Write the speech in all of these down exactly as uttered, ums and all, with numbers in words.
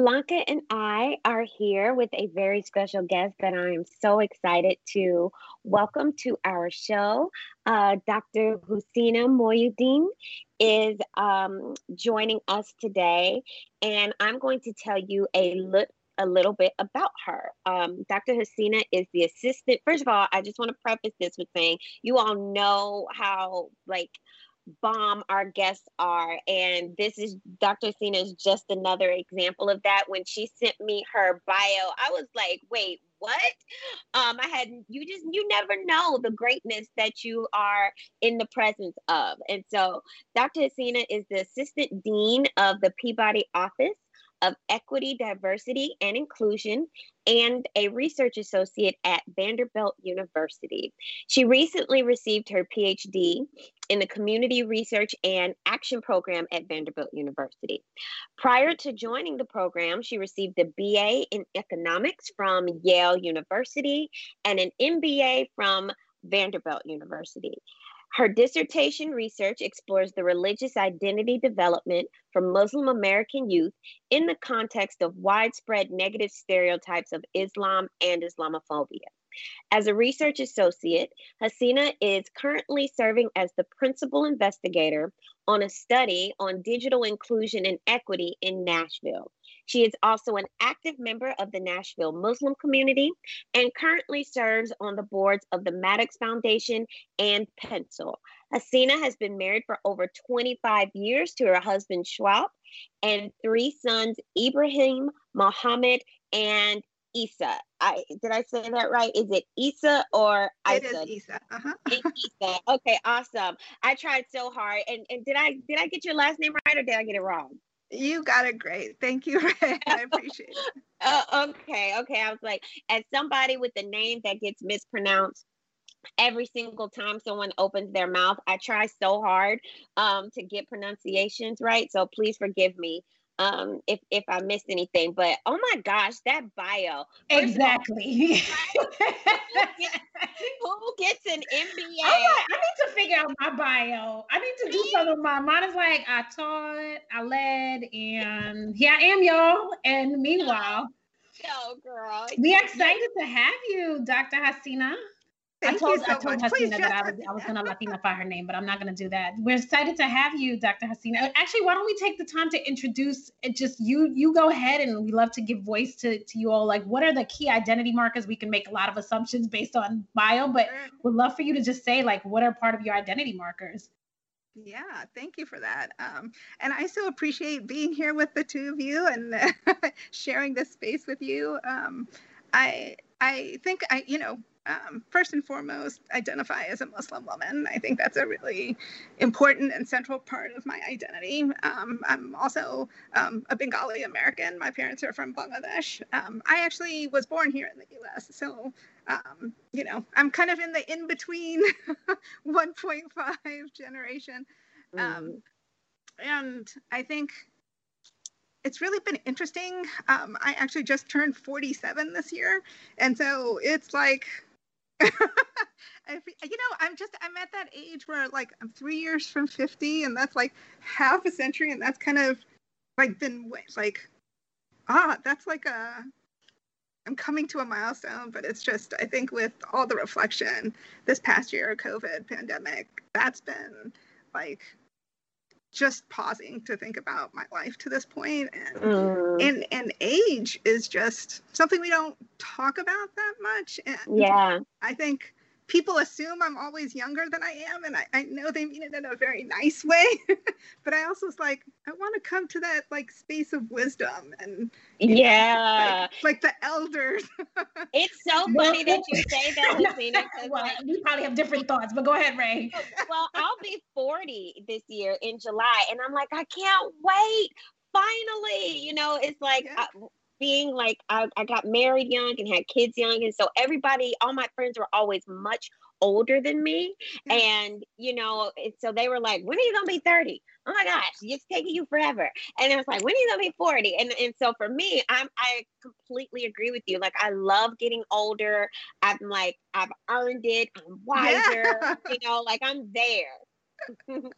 Blanca and I are here with a very special guest that I am so excited to welcome to our show. Uh, Doctor Husina Moyuddin is um, joining us today, and I'm going to tell you a little a little bit about her. Um, Doctor Husina is the assistant. First of all, I just want to preface this with saying you all know how like bomb our guests are, and this is Doctor Cena is just another example of that. When she sent me her bio, I was like, wait, what? um I had you just you never know the greatness that you are in the presence of. And so Doctor Husina is the assistant dean of the Peabody Office of Equity, Diversity, and Inclusion, and a research associate at Vanderbilt University. She recently received her P H D in the Community Research and Action Program at Vanderbilt University. Prior to joining the program, she received a B A in Economics from Yale University and an M B A from Vanderbilt University. Her dissertation research explores the religious identity development for Muslim American youth in the context of widespread negative stereotypes of Islam and Islamophobia. As a research associate, Husina is currently serving as the principal investigator on a study on digital inclusion and equity in Nashville. She is also an active member of the Nashville Muslim community and currently serves on the boards of the Maddox Foundation and Pencil. Husina has been married for over twenty-five years to her husband Schwab and three sons, Ibrahim, Mohammed, and Isa. I did I say that right? Is it Isa or Isa? It is Isa. Uh-huh. It's Isa. Okay, awesome. I tried so hard. And and did I did I get your last name right or did I get it wrong? You got it great. Thank you, Ray. I appreciate it. Uh, okay, okay. I was like, as somebody with a name that gets mispronounced every single time someone opens their mouth, I try so hard um, to get pronunciations right. So please forgive me um if if I missed anything. But oh my gosh, that bio. Exactly. All, who, gets, who gets an M B A? I'm like, I need to figure out my bio. I need to do something with mine. Mine is like, I taught, I led, and here I am, y'all. And meanwhile, no, girl, we are excited to have you, Doctor Husina. Thank I told, you so I told much. Husina that I was, I was going to Latinify her name, but I'm not going to do that. We're excited to have you, Doctor Husina. Actually, why don't we take the time to introduce it, just you, you go ahead, and we love to give voice to, to you all. Like, what are the key identity markers? We can make a lot of assumptions based on bio, but we'd love for you to just say, like, what are part of your identity markers? Yeah, thank you for that. Um, and I so appreciate being here with the two of you and sharing this space with you. Um, I I think I, you know, Um, first and foremost, identify as a Muslim woman. I think that's a really important and central part of my identity. Um, I'm also um, a Bengali American. My parents are from Bangladesh. Um, I actually was born here in the U S. So, um, you know, I'm kind of in the in-between one point five generation. Um, and I think it's really been interesting. Um, I actually just turned forty-seven this year. And so it's like, you know, I'm just, I'm at that age where like I'm three years from fifty, and that's like half a century. And that's kind of like been like, ah, that's like a, I'm coming to a milestone, but it's just, I think with all the reflection this past year, COVID pandemic, that's been like, just pausing to think about my life to this point. And, mm. and and age is just something we don't talk about that much. And yeah, I think people assume I'm always younger than I am, and I, I know they mean it in a very nice way, but I also was like, I want to come to that like space of wisdom and yeah, know, like, like the elders. It's so funny that you say that, Husina. Well, like, we probably have different thoughts, but go ahead, Ray. Well, I'll be forty this year in July, and I'm like, I can't wait. Finally, you know, it's like yeah. I, being like, I, I got married young and had kids young. And so everybody, all my friends were always much older than me. Yeah. And, you know, so they were like, when are you going to be thirty? Oh my gosh, it's taking you forever. And it was like, when are you going to be forty? And and so for me, I'm, I completely agree with you. Like, I love getting older. I'm like, I've earned it. I'm wiser, yeah. you know, like I'm there.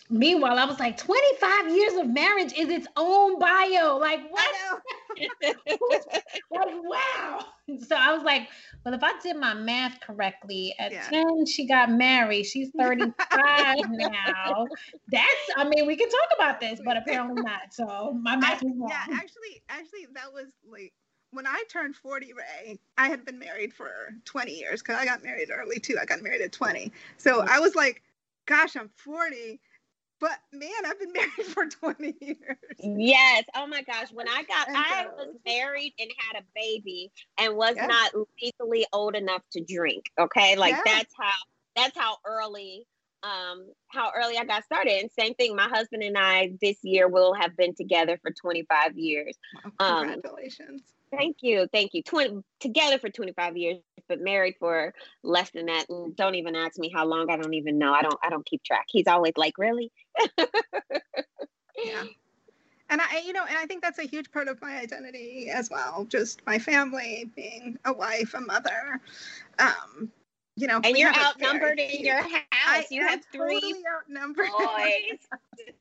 meanwhile, I was like, twenty-five years of marriage is its own bio. Like, what? Like, wow. So I was like, well, if I did my math correctly, at yeah. ten, she got married. She's thirty-five now. That's, I mean, we can talk about this, but apparently not. So my math I, was wrong. Yeah, actually, actually, that was like, when I turned forty, Ray, I had been married for twenty years because I got married early too. I got married at twenty. So I was like, gosh, I'm forty. But man, I've been married for twenty years. Yes. Oh my gosh. When I got, and I so, was married and had a baby and was yeah. not legally old enough to drink. Okay. Like yeah. that's how, that's how early, um, how early I got started. And same thing, my husband and I this year will have been together for twenty-five years. Wow, congratulations. Um, Thank you. Thank you. twenty together for twenty-five years, but married for less than that. And don't even ask me how long. I don't even know. I don't, I don't keep track. He's always like, really? Yeah. And I, you know, and I think that's a huge part of my identity as well. Just my family, being a wife, a mother, um, you know. And you're outnumbered in your house. I you am have three totally outnumbered. boys.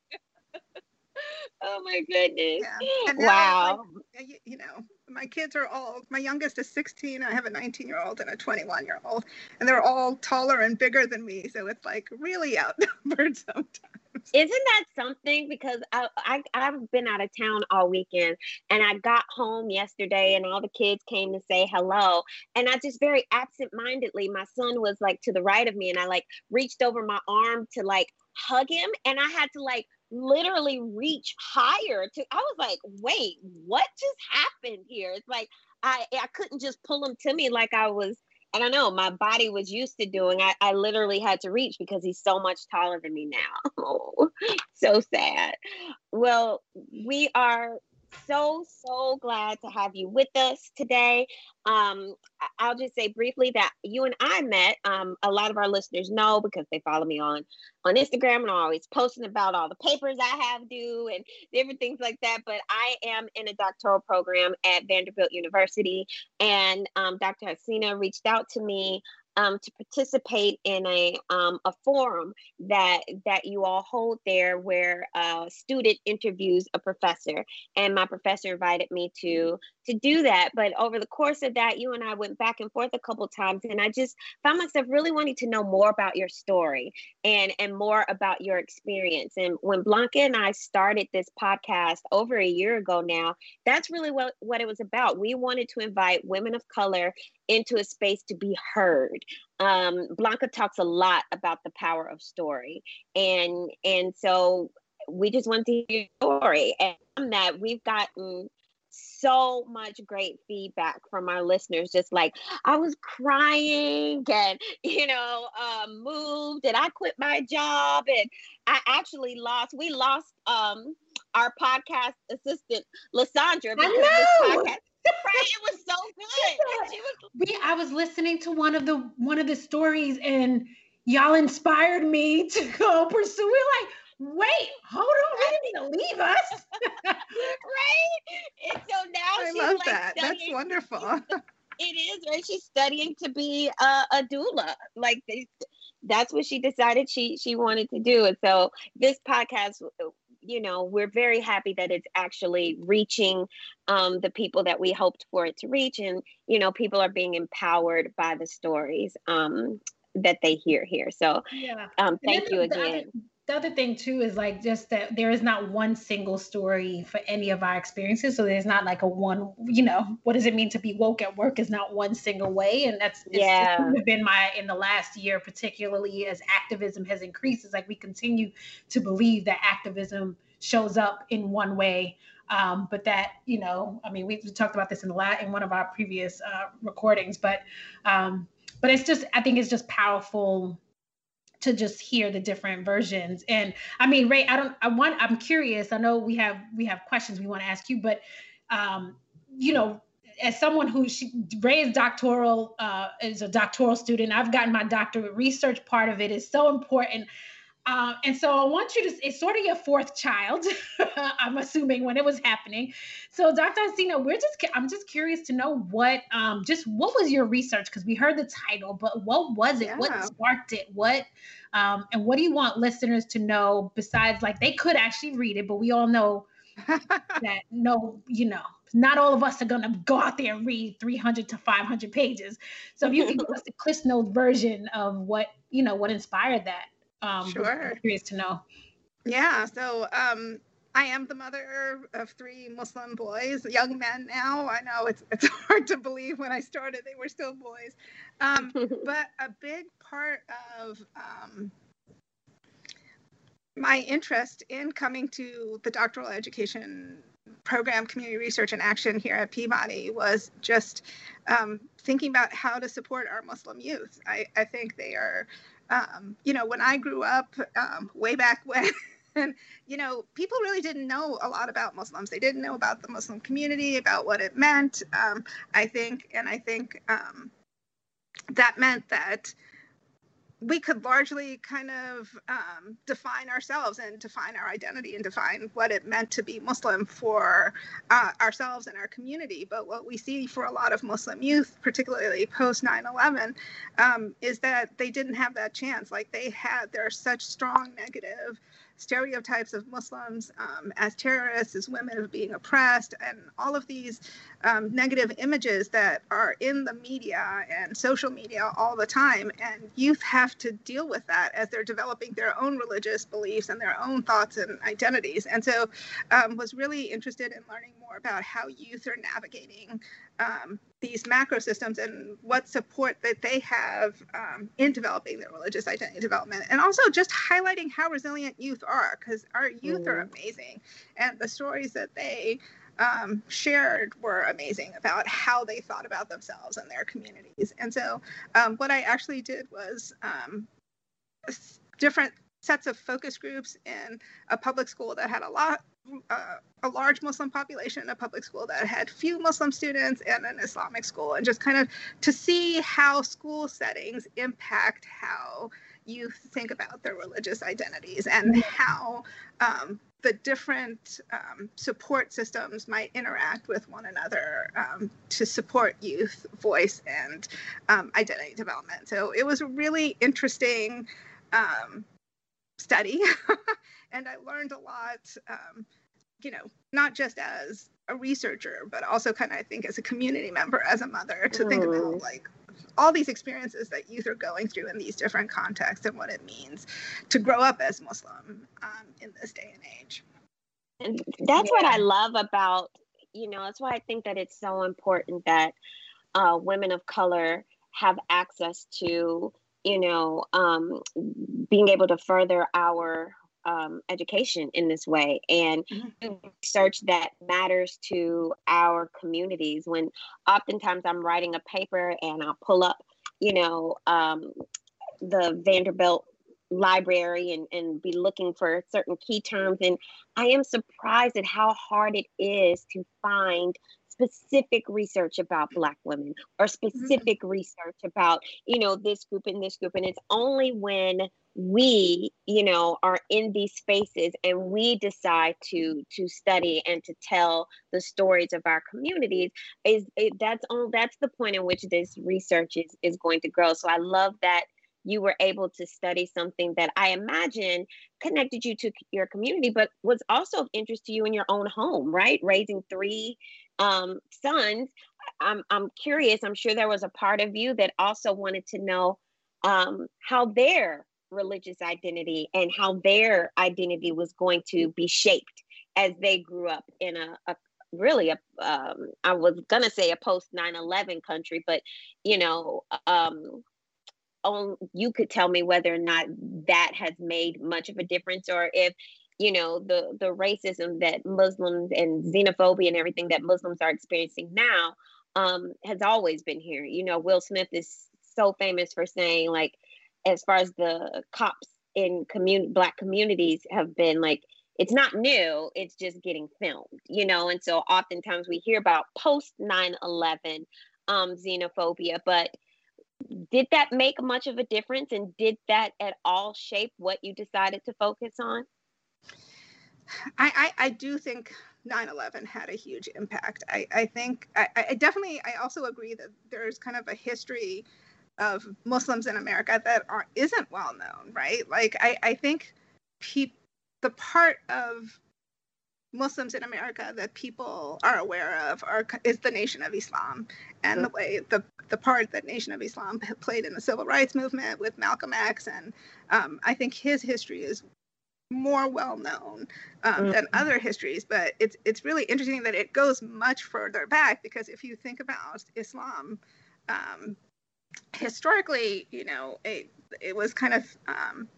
Oh my goodness. Yeah. And now, wow. Like, you, you know, my kids are all, my youngest is sixteen. I have a nineteen year old and a twenty-one year old, and they're all taller and bigger than me. So it's like really outnumbered sometimes. Isn't that something? Because I, I, I've been out of town all weekend, and I got home yesterday and all the kids came to say hello. And I just very absent-mindedly, my son was like to the right of me, and I like reached over my arm to like hug him, and I had to like literally reach higher to, I was like, wait, what just happened here? It's like, I, I couldn't just pull him to me like I was, I don't know, my body was used to doing. I, I literally had to reach because he's so much taller than me now. Oh, so sad. Well, we are so, so glad to have you with us today. Um, I'll just say briefly that you and I met. Um, a lot of our listeners know because they follow me on, on Instagram, and I'm always posting about all the papers I have due and different things like that. But I am in a doctoral program at Vanderbilt University, and um, Doctor Hasina reached out to me Um, to participate in a um, a forum that that you all hold there, where a student interviews a professor, and my professor invited me to to do that. But over the course of that, you and I went back and forth a couple times, and I just found myself really wanting to know more about your story and and more about your experience. And when Blanca and I started this podcast over a year ago now, that's really what what it was about. We wanted to invite women of color into a space to be heard. Um, Blanca talks a lot about the power of story. And, and so we just want to hear your story. And from that, we've gotten so much great feedback from our listeners. Just like, I was crying and, you know, um, moved, and I quit my job, and I actually lost, we lost um, our podcast assistant, Lysandra, because this podcast, right, it was so good. She was- we, I was listening to one of the one of the stories, and y'all inspired me to go pursue. We're like, wait, hold on, we didn't need to leave us, right? And so now I she's love like that. That's studying, wonderful. It is, right? She's studying to be a, a doula. Like they, that's what she decided she she wanted to do. And so this podcast, you know, we're very happy that it's actually reaching um, the people that we hoped for it to reach. And, you know, people are being empowered by the stories um, that they hear here. So yeah. um, thank you the, again. The other, the other thing too is like just that there is not one single story for any of our experiences. So there's not like a one, you know, what does it mean to be woke at work is not one single way. And that's it's, yeah. it's been my, in the last year, particularly as activism has increased, it's like we continue to believe that activism shows up in one way. Um, but that, you know, I mean, we, we talked about this in the la- in one of our previous uh, recordings, but um, but it's just, I think it's just powerful to just hear the different versions. And I mean, Ray, I don't, I want, I'm curious. I know we have, we have questions we want to ask you, but um, you know, as someone who she, Ray is doctoral, uh, is a doctoral student. I've gotten my doctorate. Research part of it is so important. Uh, and so I want you to, it's sort of your fourth child, I'm assuming, when it was happening. So Doctor Hasina, we're just, I'm just curious to know what, um, just what was your research? Because we heard the title, but what was it? Yeah. What sparked it? What, um, and what do you want listeners to know besides, like, they could actually read it, but we all know that no, you know, not all of us are going to go out there and read three hundred to five hundred pages. So if you could give us the Cliff Notes version of what, you know, what inspired that. Um, sure. I'm curious to know. Yeah. So um, I am the mother of three Muslim boys, young men now. I know it's it's hard to believe when I started they were still boys. Um, but a big part of um, my interest in coming to the doctoral education program, Community Research and Action here at Peabody, was just um, thinking about how to support our Muslim youth. I, I think they are Um, you know, when I grew up, um, way back when, and, you know, people really didn't know a lot about Muslims. They didn't know about the Muslim community, about what it meant. Um, I think, and I think um, that meant that we could largely kind of um, define ourselves and define our identity and define what it meant to be Muslim for uh, ourselves and our community. But what we see for a lot of Muslim youth, particularly post nine eleven, um, is that they didn't have that chance. Like they had, there are such strong negative stereotypes of Muslims um, as terrorists, as women, of being oppressed, and all of these um, negative images that are in the media and social media all the time. And youth have to deal with that as they're developing their own religious beliefs and their own thoughts and identities. And so um, was really interested in learning more about how youth are navigating um, these macro systems and what support that they have um, in developing their religious identity development, and also just highlighting how resilient youth are, because our youth mm-hmm. are amazing, and the stories that they um, shared were amazing about how they thought about themselves and their communities. And so um, what I actually did was um, different sets of focus groups in a public school that had a lot Uh, a large Muslim population, a public school that had few Muslim students, and an Islamic school, and just kind of to see how school settings impact how youth think about their religious identities, and how um, the different um, support systems might interact with one another um, to support youth voice and um, identity development. So it was a really interesting um, study. And I learned a lot, um, you know, not just as a researcher, but also kind of, I think, as a community member, as a mother, to mm. think about like all these experiences that youth are going through in these different contexts and what it means to grow up as Muslim um, in this day and age. And that's yeah. what I love about, you know, that's why I think that it's so important that uh, women of color have access to, you know, um, being able to further our Um, education in this way, and mm-hmm. research that matters to our communities. When oftentimes I'm writing a paper and I'll pull up, you know, um, the Vanderbilt library and, and be looking for certain key terms. And I am surprised at how hard it is to find specific research about Black women, or specific mm-hmm. research about, you know, this group and this group. And it's only when we, you know, are in these spaces and we decide to to study and to tell the stories of our communities, is it, that's all that's the point in which this research is is going to grow. So I love that you were able to study something that I imagine connected you to your community, but was also of interest to you in your own home, right? Raising three um, sons. I'm I'm curious. I'm sure there was a part of you that also wanted to know um, how their religious identity and how their identity was going to be shaped as they grew up in a, a really a um, I was gonna say a post nine eleven country, but you know, um, on, you could tell me whether or not that has made much of a difference, or if, you know, the the racism that Muslims and xenophobia and everything that Muslims are experiencing now um, has always been here. You know, Will Smith is so famous for saying, like, as far as the cops in community, Black communities have been, like, it's not new, it's just getting filmed, you know? And so oftentimes we hear about post nine eleven um, xenophobia, but did that make much of a difference? And did that at all shape what you decided to focus on? I, I, I do think nine eleven had a huge impact. I, I think, I, I definitely, I also agree that there's kind of a history of Muslims in America that are, isn't well known, right? Like, I, I think pe- the part of Muslims in America that people are aware of are is the Nation of Islam, and the way the the part that Nation of Islam played in the civil rights movement with Malcolm X, and um, I think his history is more well known um, mm-hmm. than other histories. But it's it's really interesting that it goes much further back, because if you think about Islam, um, historically, you know, it it was kind of um,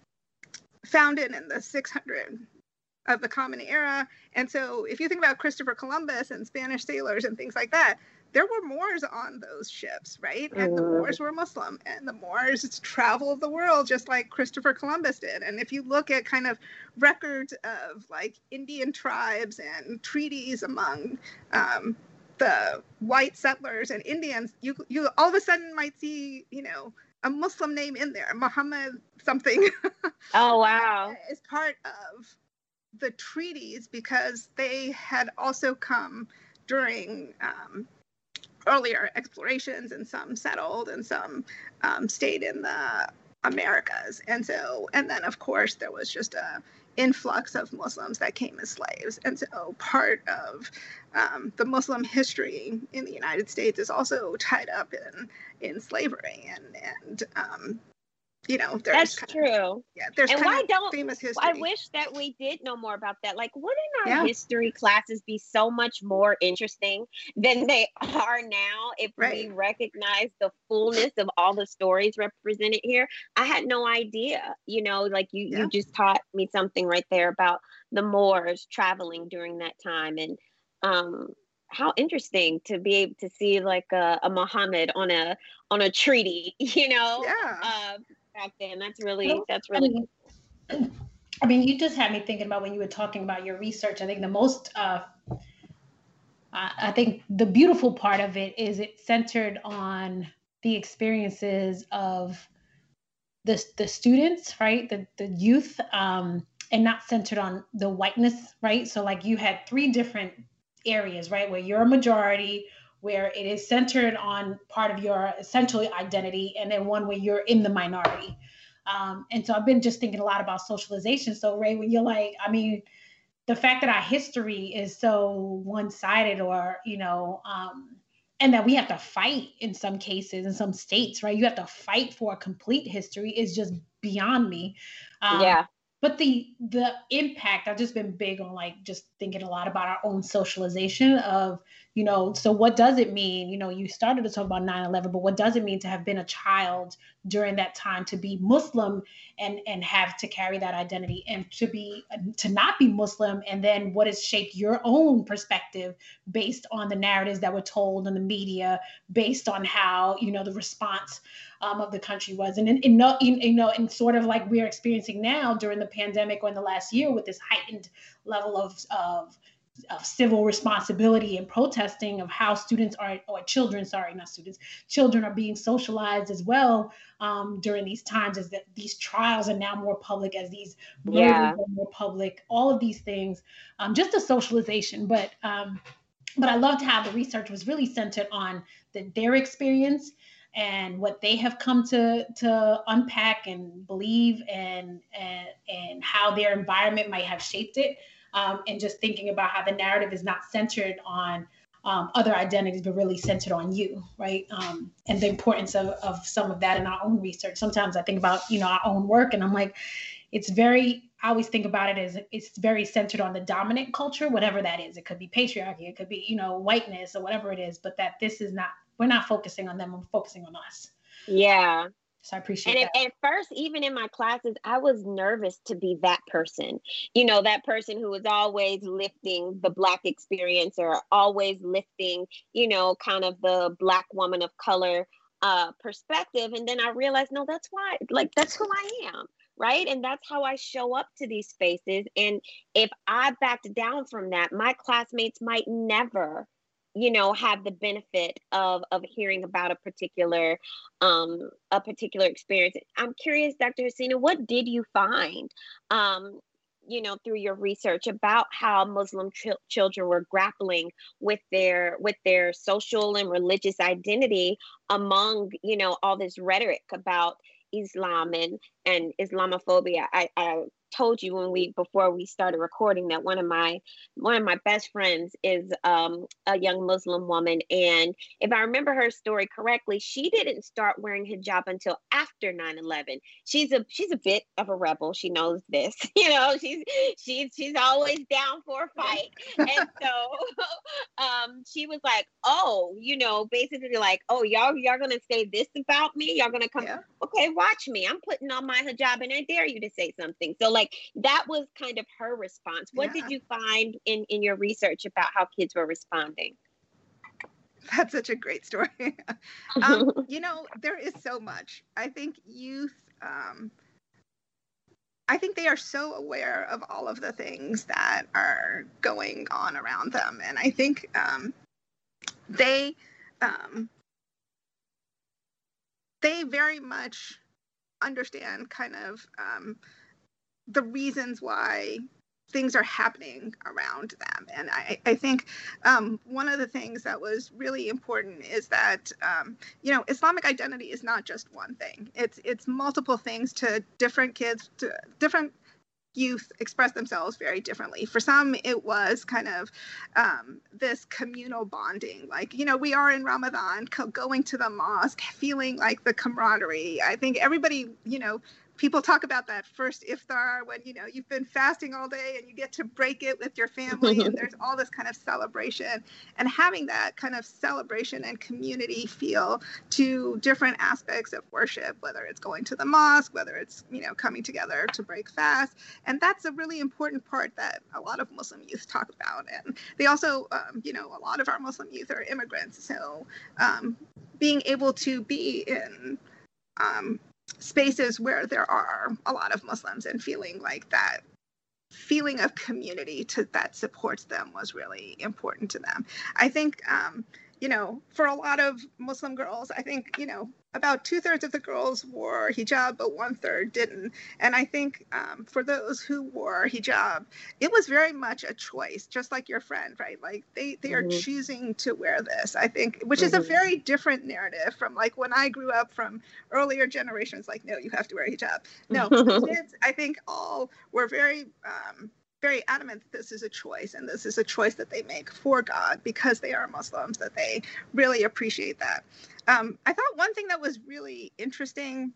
founded in the six hundred of the Common Era. And so if you think about Christopher Columbus and Spanish sailors and things like that, there were Moors on those ships, right? And the Moors were Muslim, and the Moors traveled the world just like Christopher Columbus did. And if you look at kind of records of like Indian tribes and treaties among um, the white settlers and Indians, you you all of a sudden might see, you know, a Muslim name in there, Muhammad something. Oh, wow. Is part of the treaties, because they had also come during um, earlier explorations, and some settled and some um, stayed in the Americas. And so, and then of course there was just a influx of Muslims that came as slaves. And so part of um, the Muslim history in the United States is also tied up in, in slavery. And, and um, you know, there's that's true. Of, yeah, there's and kind why of don't famous history. I wish that we did know more about that. Like, wouldn't our yeah. history classes be so much more interesting than they are now if right. we recognize the fullness of all the stories represented here? I had no idea. You know, like you, yeah. you just taught me something right there about the Moors traveling during that time, and um, how interesting to be able to see like a, a Muhammad on a on a treaty. You know. Yeah. Uh, back then. That's really, that's really I mean, I mean, you just had me thinking about when you were talking about your research. I think the most, uh, I think the beautiful part of it is it centered on the experiences of the, the students, right? The, the youth, um, and not centered on the whiteness, right? So like you had three different areas, right? Where you're a majority, where it is centered on part of your essentially identity, and then one where you're in the minority. Um, and so I've been just thinking a lot about socialization. So Ray, when you're like, I mean, the fact that our history is so one-sided, or, you know, um, and that we have to fight in some cases, in some states, right? You have to fight for a complete history is just beyond me. Um, yeah. But the the impact, I've just been big on like just thinking a lot about our own socialization of, you know, so what does it mean? You know, you started to talk about nine eleven, but what does it mean to have been a child during that time, to be Muslim and and have to carry that identity, and to be to not be Muslim, and then what has shaped your own perspective based on the narratives that were told in the media, based on how, you know, the response um, of the country was, and in, in, in you know, and sort of like we're experiencing now during the pandemic or in the last year with this heightened level of of of civil responsibility and protesting of how students are, or children, sorry, not students, children are being socialized as well um, during these times, as that these trials are now more public, as these murders yeah. are more public, all of these things, um, just a socialization. But um, but I loved how the research was really centered on the, their experience and what they have come to to unpack and believe, and and and how their environment might have shaped it. Um, and just thinking about how the narrative is not centered on um, other identities, but really centered on you, right? Um, and the importance of, of some of that in our own research. Sometimes I think about, you know, our own work, and I'm like, it's very, I always think about it as it's very centered on the dominant culture, whatever that is. It could be patriarchy, it could be, you know, whiteness, or whatever it is, but that this is not, we're not focusing on them, we're focusing on us. Yeah. So I appreciate and that. At, at first, even in my classes, I was nervous to be that person, you know, that person who was always lifting the Black experience, or always lifting, you know, kind of the Black woman of color uh, perspective. And then I realized, no, that's why, like, that's who I am. Right. And that's how I show up to these spaces. And if I backed down from that, my classmates might never you know, have the benefit of of hearing about a particular um, a particular experience. I'm curious, Doctor Hasina, what did you find, um, you know, through your research about how Muslim ch- children were grappling with their with their social and religious identity among, you know, all this rhetoric about Islam and and Islamophobia? I, I told you when we before we started recording that one of my one of my best friends is um, a young Muslim woman, and if I remember her story correctly, she didn't start wearing hijab until after nine eleven. She's a she's a bit of a rebel. She knows this, you know. She's she's she's always down for a fight, and so um, she was like, "Oh, you know, basically like, oh, y'all y'all gonna say this about me? Y'all gonna come? Yeah. Okay, watch me. I'm putting on my hijab, and I dare you to say something." So like that was kind of her response. What Yeah. did you find in in your research about how kids were responding? That's such a great story. um, you know, there is so much. I think youth, um, I think they are so aware of all of the things that are going on around them. And I think um, they, um, they very much understand kind of um, the reasons why things are happening around them. And I, I think um, one of the things that was really important is that, um, you know, Islamic identity is not just one thing. It's it's multiple things to different kids, to different youth express themselves very differently. For some, it was kind of um, this communal bonding. Like, you know, we are in Ramadan, co- going to the mosque, feeling like the camaraderie. I think everybody, you know, people talk about that first iftar when, you know, you've been fasting all day and you get to break it with your family and there's all this kind of celebration, and having that kind of celebration and community feel to different aspects of worship, whether it's going to the mosque, whether it's, you know, coming together to break fast. And that's a really important part that a lot of Muslim youth talk about. And they also, um, you know, a lot of our Muslim youth are immigrants. So um, being able to be in um, spaces where there are a lot of Muslims and feeling like that feeling of community to that supports them was really important to them. I think, um, you know, for a lot of Muslim girls, I think, you know, about two thirds of the girls wore hijab, but one third didn't. And I think um, for those who wore hijab, it was very much a choice, just like your friend, right? Like they, they are mm-hmm. choosing to wear this, I think, which mm-hmm. is a very different narrative from like when I grew up from earlier generations, like, no, you have to wear hijab. No, the kids, I think all were very, um, very adamant that this is a choice, and this is a choice that they make for God because they are Muslims, that they really appreciate that. Um, I thought one thing that was really interesting,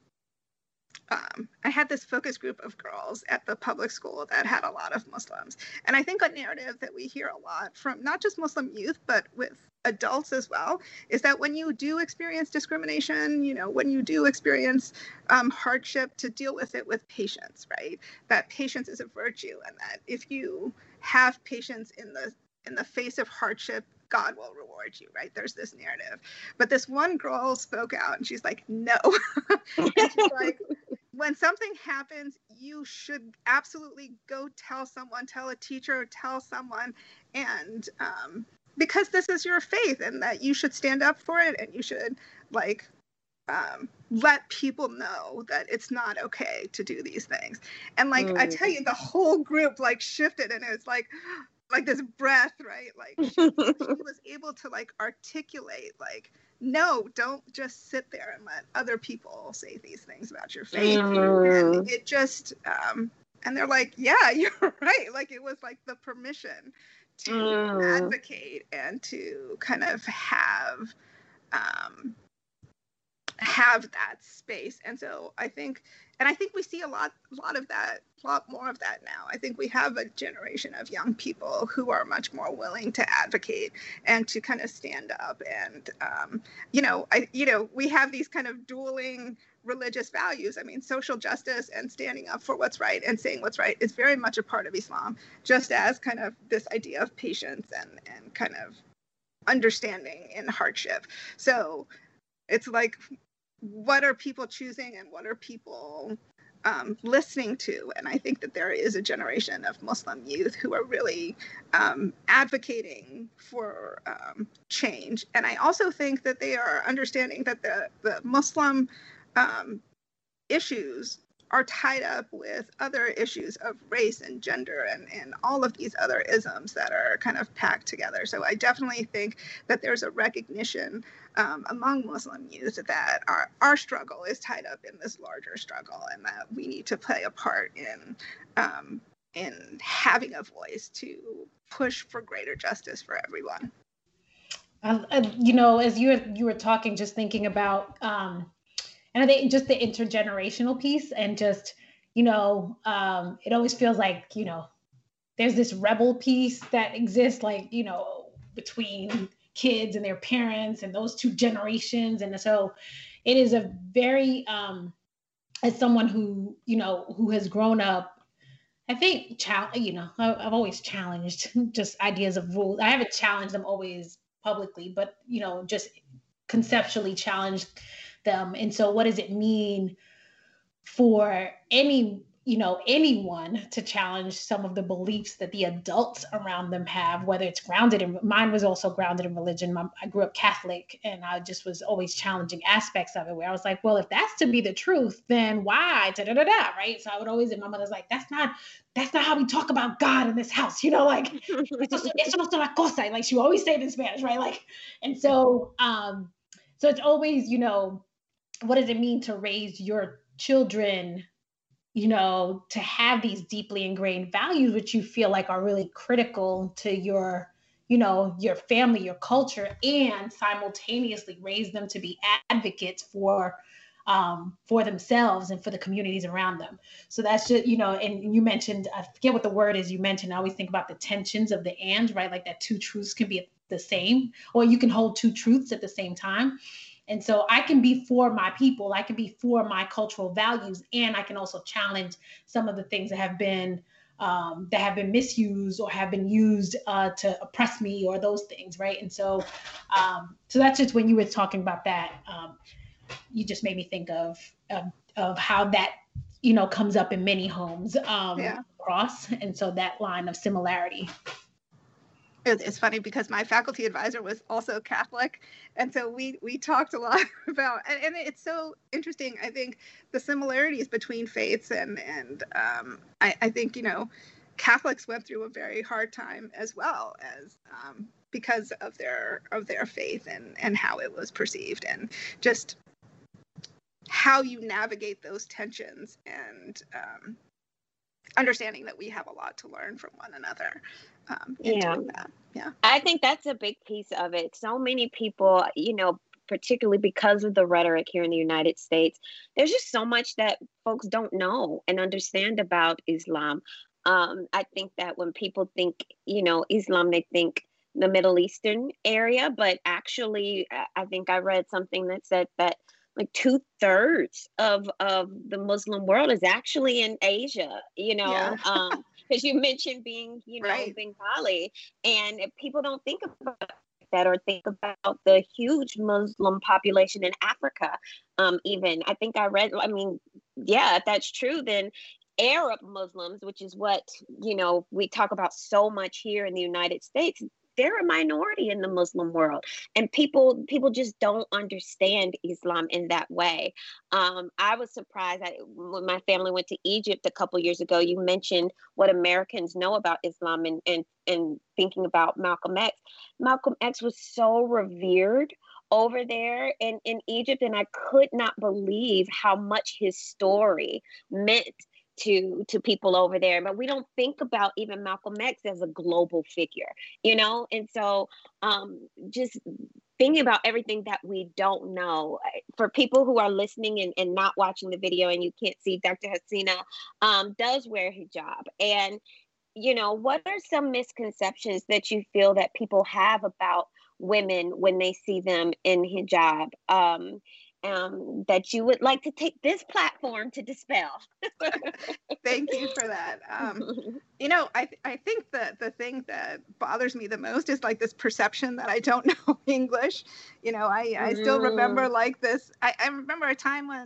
um, I had this focus group of girls at the public school that had a lot of Muslims. And I think a narrative that we hear a lot from not just Muslim youth, but with adults as well, is that when you do experience discrimination, you know, when you do experience um, hardship, to deal with it with patience, right? That patience is a virtue, and that if you have patience in the in the face of hardship, God will reward you, right? There's this narrative. But this one girl spoke out and she's like, no. And she's like, when something happens, you should absolutely go tell someone, tell a teacher, tell someone. And um, because this is your faith, and that you should stand up for it, and you should like um, let people know that it's not okay to do these things. And like, mm. I tell you, the whole group like shifted, and it was like, like this breath, right? Like she, she was able to like articulate, like, no, don't just sit there and let other people say these things about your faith. Mm. And it just, um, and they're like, yeah, you're right. Like it was like the permission to mm. advocate and to kind of have, um, have that space. And so I think, and I think we see a lot, a lot of that, a lot more of that now. I think we have a generation of young people who are much more willing to advocate and to kind of stand up. And, um, you know, I, you know, we have these kind of dueling religious values. I mean, social justice and standing up for what's right and saying what's right is very much a part of Islam, just as kind of this idea of patience and, and kind of understanding in hardship. So it's like, what are people choosing and what are people um, listening to. And I think that there is a generation of Muslim youth who are really um, advocating for um, change. And I also think that they are understanding that the, the Muslim um, issues are tied up with other issues of race and gender and, and all of these other isms that are kind of packed together. So I definitely think that there's a recognition um, among Muslim youth that our, our struggle is tied up in this larger struggle, and that we need to play a part in um, in having a voice to push for greater justice for everyone. Uh, uh, you know, as you were, you were talking, just thinking about, um, and I think just the intergenerational piece, and just, you know, um, it always feels like, you know, there's this rebel piece that exists, like, you know, between kids and their parents and those two generations. And so it is a very, um, as someone who, you know, who has grown up, I think, you know, I've always challenged just ideas of rules. I haven't challenged them always publicly, but, you know, just conceptually challenged them. And so what does it mean for any, you know, anyone to challenge some of the beliefs that the adults around them have, whether it's grounded in, mine was also grounded in religion. My, I grew up Catholic, and I just was always challenging aspects of it, where I was like, well, if that's to be the truth, then why, da da da da, right? So I would always, and my mother's like, that's not, that's not how we talk about God in this house, you know, like, eso no es una cosa, like she would always say it in Spanish, right? Like, and so, um, so it's always, you know, what does it mean to raise your children, you know, to have these deeply ingrained values, which you feel like are really critical to your, you know, your family, your culture, and simultaneously raise them to be advocates for, um, for themselves and for the communities around them. So that's just, you know, and you mentioned, I forget what the word is you mentioned, I always think about the tensions of the and, right? Like that two truths can be the same, or you can hold two truths at the same time. And so I can be for my people, I can be for my cultural values, and I can also challenge some of the things that have been um, that have been misused or have been used uh, to oppress me, or those things, right? And so, um, so that's just, when you were talking about that, um, you just made me think of, of of how that, you know, comes up in many homes um, yeah. across, and so that line of similarity. It's funny because my faculty advisor was also Catholic. And so we, we talked a lot about, and, and it's so interesting, I think, the similarities between faiths. And, and um, I, I think, you know, Catholics went through a very hard time as well, as um, because of their of their faith and, and how it was perceived, and just how you navigate those tensions, and um, understanding that we have a lot to learn from one another. Um, yeah. That. Yeah. I think that's a big piece of it. So many people, you know, particularly because of the rhetoric here in the United States, there's just so much that folks don't know and understand about Islam. Um, I think that when people think, you know, Islam, they think the Middle Eastern area, but actually, I think I read something that said that like two thirds of, of the Muslim world is actually in Asia, you know, yeah. um, because you mentioned being, you know, right. Bengali, and people don't think about that, or think about the huge Muslim population in Africa. Um, even I think I read, I mean, yeah, if that's true, then Arab Muslims, which is what, you know, we talk about so much here in the United States, they're a minority in the Muslim world, and people people just don't understand Islam in that way. Um, I was surprised I, when my family went to Egypt a couple years ago. You mentioned what Americans know about Islam, and and and thinking about Malcolm X. Malcolm X was so revered over there in, in Egypt, and I could not believe how much his story meant to to people over there. But we don't think about even Malcolm X as a global figure, you know? And so um, just thinking about everything that we don't know, for people who are listening and, and not watching the video, and you can't see, Doctor Hasina um, does wear hijab. And, you know, what are some misconceptions that you feel that people have about women when they see them in hijab? Um, Um, that you would like to take this platform to dispel? Thank you for that. Um, you know, I th- I think that the thing that bothers me the most is like this perception that I don't know English. You know, I, I still remember like this. I, I remember a time when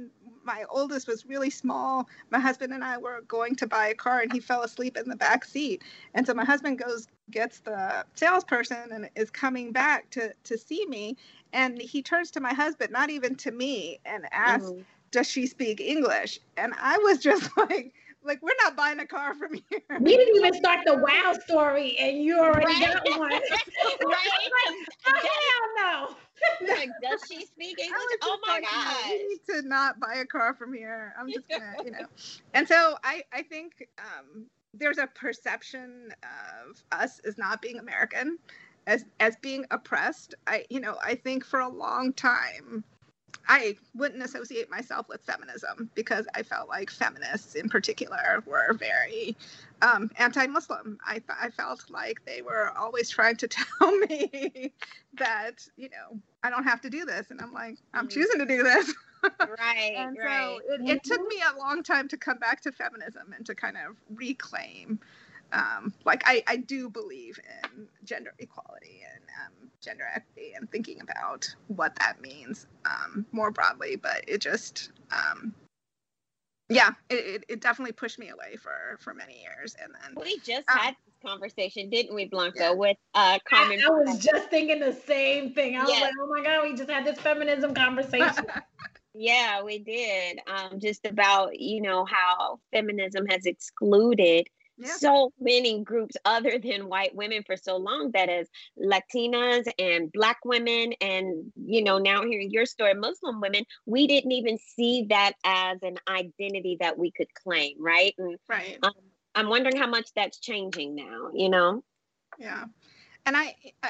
my oldest was really small. My husband and I were going to buy a car, and he fell asleep in the back seat. And so my husband goes, gets the salesperson, and is coming back to, to see me. And he turns to my husband, not even to me, and asks, mm-hmm. does she speak English? And I was just like, like, we're not buying a car from here. We didn't even start the wow story, and you already right. got one. Right? Like, oh, hell no. Like, does she speak English? Oh my like, God. No, we need to not buy a car from here. I'm just gonna, you know. And so I, I think um, there's a perception of us as not being American, as as being oppressed. I, you know, I think for a long time, I wouldn't associate myself with feminism because I felt like feminists in particular were very um, anti-Muslim. I, I felt like they were always trying to tell me that, you know, I don't have to do this. And I'm like, I'm choosing to do this. Right, and right. so it, it took me a long time to come back to feminism and to kind of reclaim Um, like I, I do believe in gender equality and um, gender equity and thinking about what that means um, more broadly, but it just, um, yeah, it, it definitely pushed me away for, for many years. And then we just um, had this conversation, didn't we, Blanca, yeah. with uh, Carmen? I, I was just thinking the same thing. I was yes. like, oh my God, we just had this feminism conversation. Yeah, we did. Um, just about, you know, how feminism has excluded yeah. so many groups other than white women for so long, that is Latinas and Black women. And, you know, now hearing your story, Muslim women, we didn't even see that as an identity that we could claim. Right. And, right. Um, I'm wondering how much that's changing now, you know? Yeah. And I, I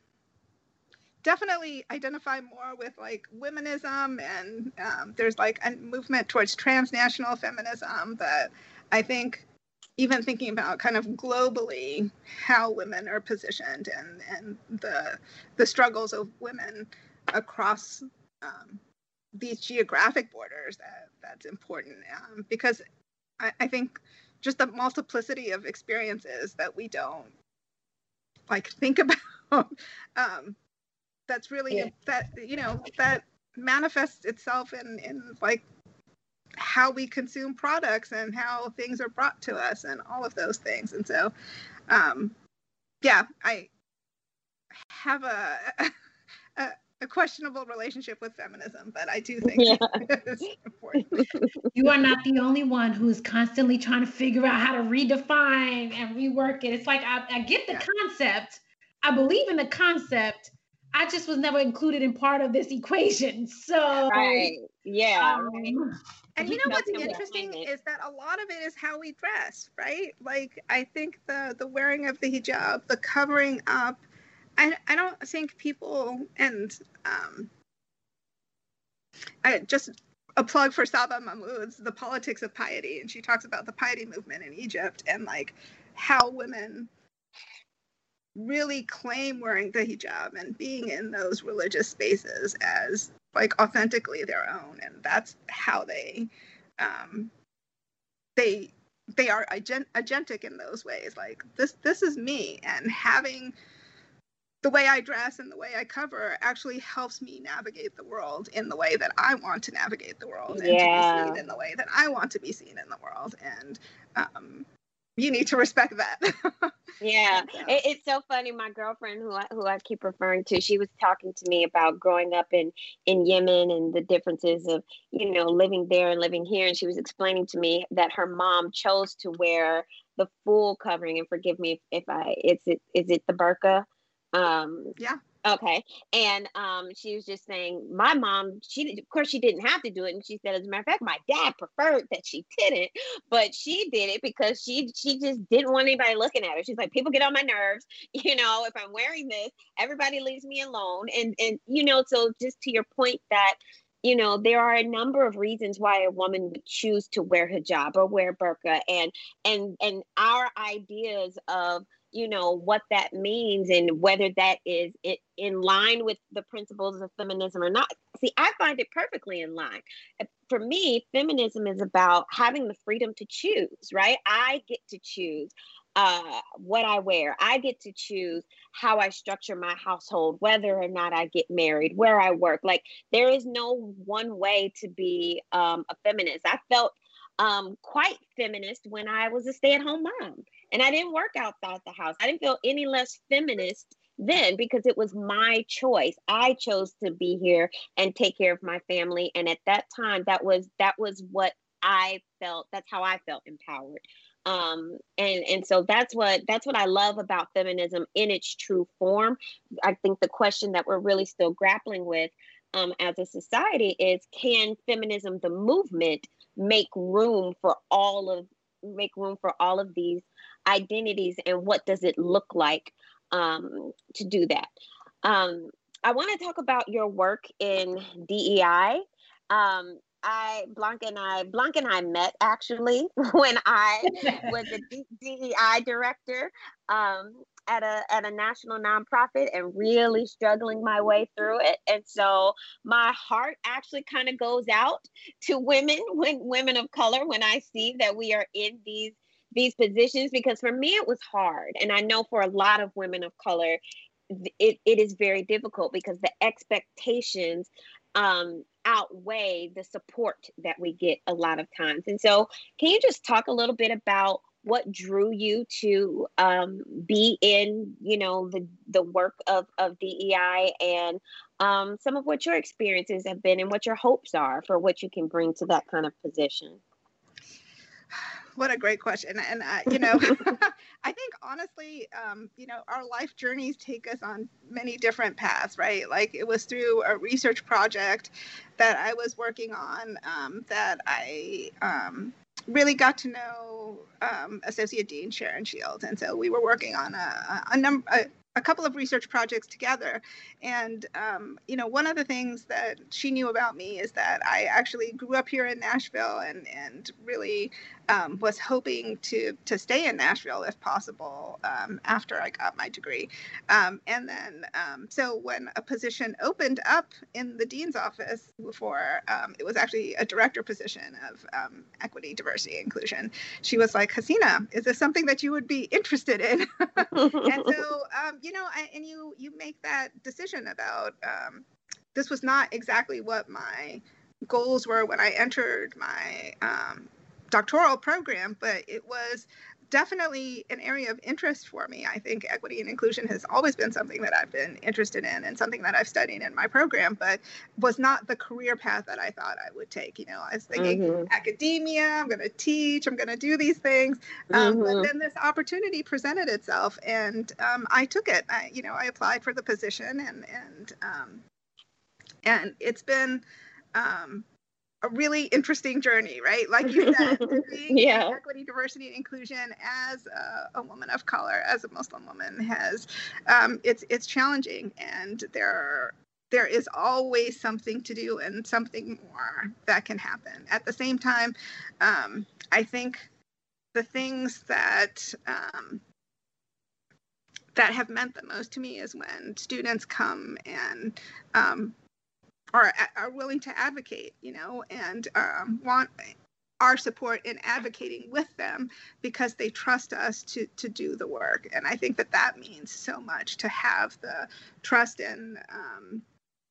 definitely identify more with like womenism, and um, there's like a movement towards transnational feminism that I think, even thinking about kind of globally how women are positioned and, and the the struggles of women across um, these geographic borders, that that's important um, because I, I think just the multiplicity of experiences that we don't like think about um, that's really yeah. that, you know, that manifests itself in, in like how we consume products and how things are brought to us and all of those things. And so, um, yeah, I have a, a, a questionable relationship with feminism, but I do think yeah. it's important. You are not the only one who is constantly trying to figure out how to redefine and rework it. It's like, I, I get the yeah. concept. I believe in the concept. I just was never included in part of this equation. So, right. Yeah. Um, right. And you know what's interesting is that a lot of it is how we dress, right? Like, I think the, the wearing of the hijab, the covering up, I, I don't think people, and um, I, just a plug for Saba Mahmood's The Politics of Piety, and she talks about the piety movement in Egypt and like how women really claim wearing the hijab and being in those religious spaces as like authentically their own, and that's how they um they they are agent, agentic in those ways. Like this this is me, and having the way I dress and the way I cover actually helps me navigate the world in the way that I want to navigate the world, and yeah. to be seen in the way that I want to be seen in the world. And um you need to respect that. Yeah, so. it, it's so funny. My girlfriend, who I, who I keep referring to, she was talking to me about growing up in, in Yemen and the differences of, you know, living there and living here. And she was explaining to me that her mom chose to wear the full covering. And forgive me if, if I, is it, is it the burqa? Um, yeah. Okay. And um, she was just saying, my mom, she, of course, she didn't have to do it. And she said, as a matter of fact, my dad preferred that she didn't, but she did it because she she just didn't want anybody looking at her. She's like, people get on my nerves. You know, if I'm wearing this, everybody leaves me alone. And, and you know, so just to your point that, you know, there are a number of reasons why a woman would choose to wear hijab or wear burqa, and and and our ideas of, you know, what that means and whether that is it in line with the principles of feminism or not. See, I find it perfectly in line. For me, feminism is about having the freedom to choose, right? I get to choose uh, what I wear. I get to choose how I structure my household, whether or not I get married, where I work. Like, there is no one way to be um, a feminist. I felt um, quite feminist when I was a stay-at-home mom, and I didn't work outside the house. I didn't feel any less feminist then because it was my choice. I chose to be here and take care of my family, and at that time, that was that was what I felt. That's how I felt empowered. Um, and and so that's what that's what I love about feminism in its true form. I think the question that we're really still grappling with um, as a society is, can feminism, the movement, make room for all of make room for all of these identities, and what does it look like um, to do that? Um, I want to talk about your work in D E I. Um, I Blanca and I Blanca and I met actually when I was a D- DEI director um, at a at a national nonprofit, and really struggling my way through it. And so my heart actually kind of goes out to women, when women of color, when I see that we are in these these positions, because for me it was hard, and I know for a lot of women of color it, it is very difficult because the expectations um, outweigh the support that we get a lot of times. And so, can you just talk a little bit about what drew you to um, be in, you know, the the work of of D E I, and um, some of what your experiences have been, and what your hopes are for what you can bring to that kind of position? What a great question. And, uh, you know, I think honestly, um, you know, our life journeys take us on many different paths, right? Like, it was through a research project that I was working on um, that I um, really got to know um, Associate Dean Sharon Shields. And so we were working on a, a number, a, a couple of research projects together. And, um, you know, one of the things that she knew about me is that I actually grew up here in Nashville, and, and really um, was hoping to, to stay in Nashville if possible um, after I got my degree. Um, and then, um, so when a position opened up in the dean's office for, um, it was actually a director position of um, equity, diversity, inclusion, she was like, Hasina, is this something that you would be interested in? And so, um, you know, I, and you you make that decision about, um, this was not exactly what my goals were when I entered my um, doctoral program, but it was definitely an area of interest for me. I think equity and inclusion has always been something that I've been interested in, and something that I've studied in my program, but was not the career path that I thought I would take. You know, I was thinking mm-hmm. academia, I'm going to teach, I'm going to do these things. Um, mm-hmm. But then this opportunity presented itself, and um, I took it. I, you know, I applied for the position, and, and, um, and it's been, um, a really interesting journey, right? Like you said, being yeah. in equity, diversity, and inclusion as a, a woman of color, as a Muslim woman, has um, it's it's challenging, and there there is always something to do and something more that can happen. At the same time, um, I think the things that um, that have meant the most to me is when students come and um, are are willing to advocate, you know, and um, want our support in advocating with them because they trust us to to do the work. And I think that that means so much, to have the trust and um,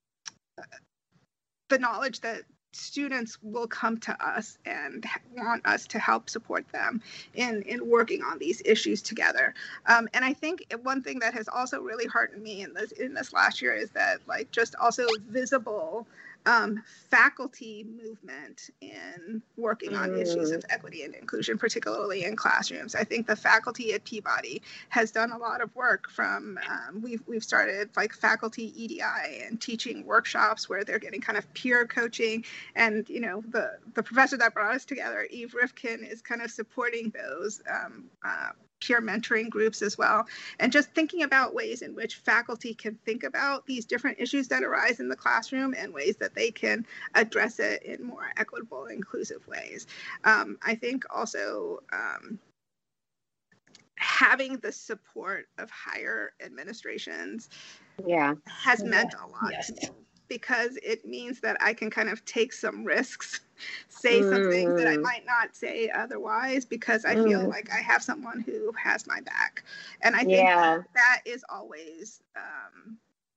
the knowledge that students will come to us and want us to help support them in, in working on these issues together. Um, and I think one thing that has also really heartened me in this in this last year is that, like, just also visible um, faculty movement in working on mm. issues of equity and inclusion, particularly in classrooms. I think the faculty at Peabody has done a lot of work. From um, we've we've started like faculty E D I and teaching workshops where they're getting kind of peer coaching. And, you know, the, the professor that brought us together, Eve Rifkin, is kind of supporting those um, uh, peer mentoring groups as well. And just thinking about ways in which faculty can think about these different issues that arise in the classroom, and ways that they can address it in more equitable, inclusive ways. Um, I think also um, having the support of higher administrations yeah. has meant yeah. a lot yes. to me, because it means that I can kind of take some risks say some things that I Mm. might not say otherwise, because I feel Mm. like I have someone who has my back. And I think Yeah. that, that is always, um,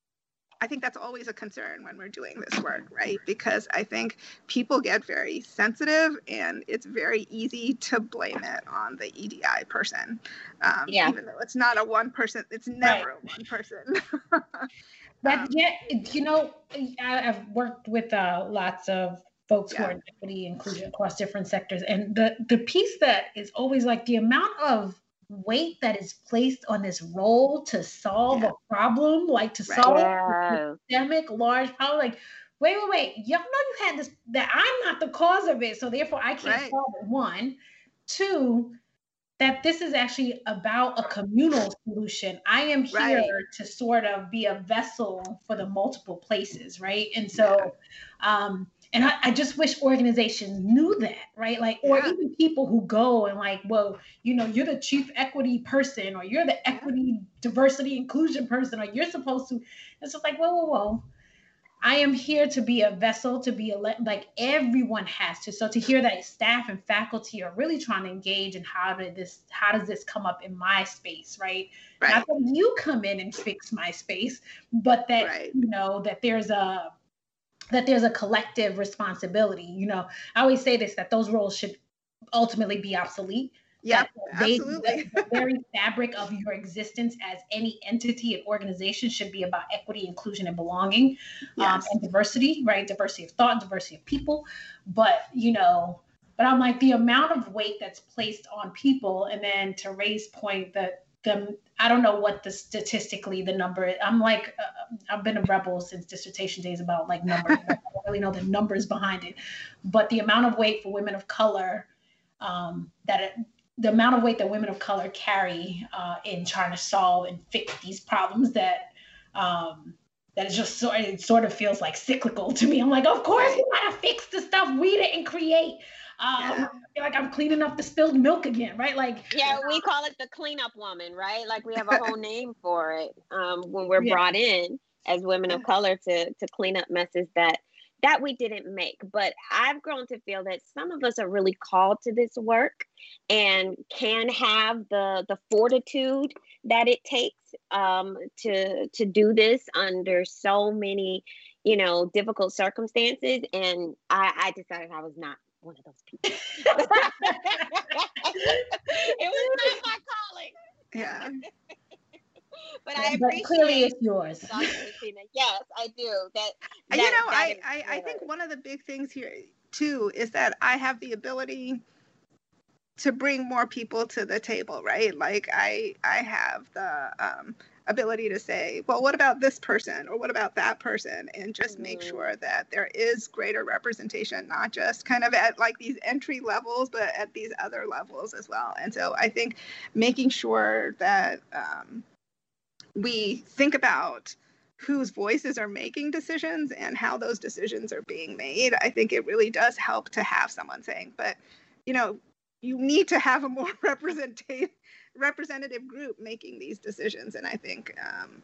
I think that's always a concern when we're doing this work, right? Because I think people get very sensitive, and it's very easy to blame it on the E D I person, um, Yeah. even though it's not a one person, it's never a one person. That um, yeah, you know, I, I've worked with uh, lots of folks who Yeah. are in equity inclusion across different sectors, and the the piece that is always like the amount of weight that is placed on this role to solve Yeah. a problem, like to Right. solve Yeah. a systemic large problem. Like, wait, wait, wait, y'all know you had this, that I'm not the cause of it, so therefore I can't Right. solve it. One, two, that this is actually about a communal solution. I am here Right. to sort of be a vessel for the multiple places, right? And Yeah. so, um, and I, I just wish organizations knew that, right? Like, or Yeah. even people who go and like, well, you know, you're the chief equity person, or you're the Yeah. equity, diversity, inclusion person, or you're supposed to. It's just like, whoa, whoa, whoa. I am here to be a vessel, to be a, like everyone has to. So to hear that staff and faculty are really trying to engage in how did this, how does this come up in my space, right? Right. Not that you come in and fix my space, but that, Right. you know, that there's a, that there's a collective responsibility. You know, I always say this, that those roles should ultimately be obsolete. Yep. That they, Absolutely. the, the very fabric of your existence as any entity and organization should be about equity, inclusion, and belonging, um, Yes. and diversity, right? Diversity of thought, diversity of people. But, you know, but I'm like, the amount of weight that's placed on people, and then to Ray's point, that the, I don't know what the statistically the number is. I'm like, uh, I've been a rebel since dissertation days about like numbers. I don't really know the numbers behind it, but the amount of weight for women of color, um, that it, the amount of weight that women of color carry uh, in trying to solve and fix these problems, that um, that is just sort it sort of feels like cyclical to me. I'm like, of course we gotta fix the stuff we didn't create. Um, Yeah. I feel like I'm cleaning up the spilled milk again, right? Like, Yeah, we call it the cleanup woman, right? Like we have a whole name for it um, when we're yeah. brought in as women of color to to clean up messes that that we didn't make. But I've grown to feel that some of us are really called to this work and can have the the fortitude that it takes um, to to do this under so many, you know, difficult circumstances. And I, I decided I was not one of those people. It was not my calling. Yeah. But I but appreciate clearly it's yours. Doctor Christina. Yes, I do. That, that you know, that I, is I, I think good. one of the big things here too is that I have the ability to bring more people to the table, right? Like I I have the um, ability to say, well, what about this person, or what about that person, and just make Mhm. sure that there is greater representation, not just kind of at like these entry levels, but at these other levels as well. And so I think making sure that um, we think about whose voices are making decisions and how those decisions are being made, I think it really does help to have someone saying, but, you know, you need to have a more representative representative group making these decisions. And I think, um,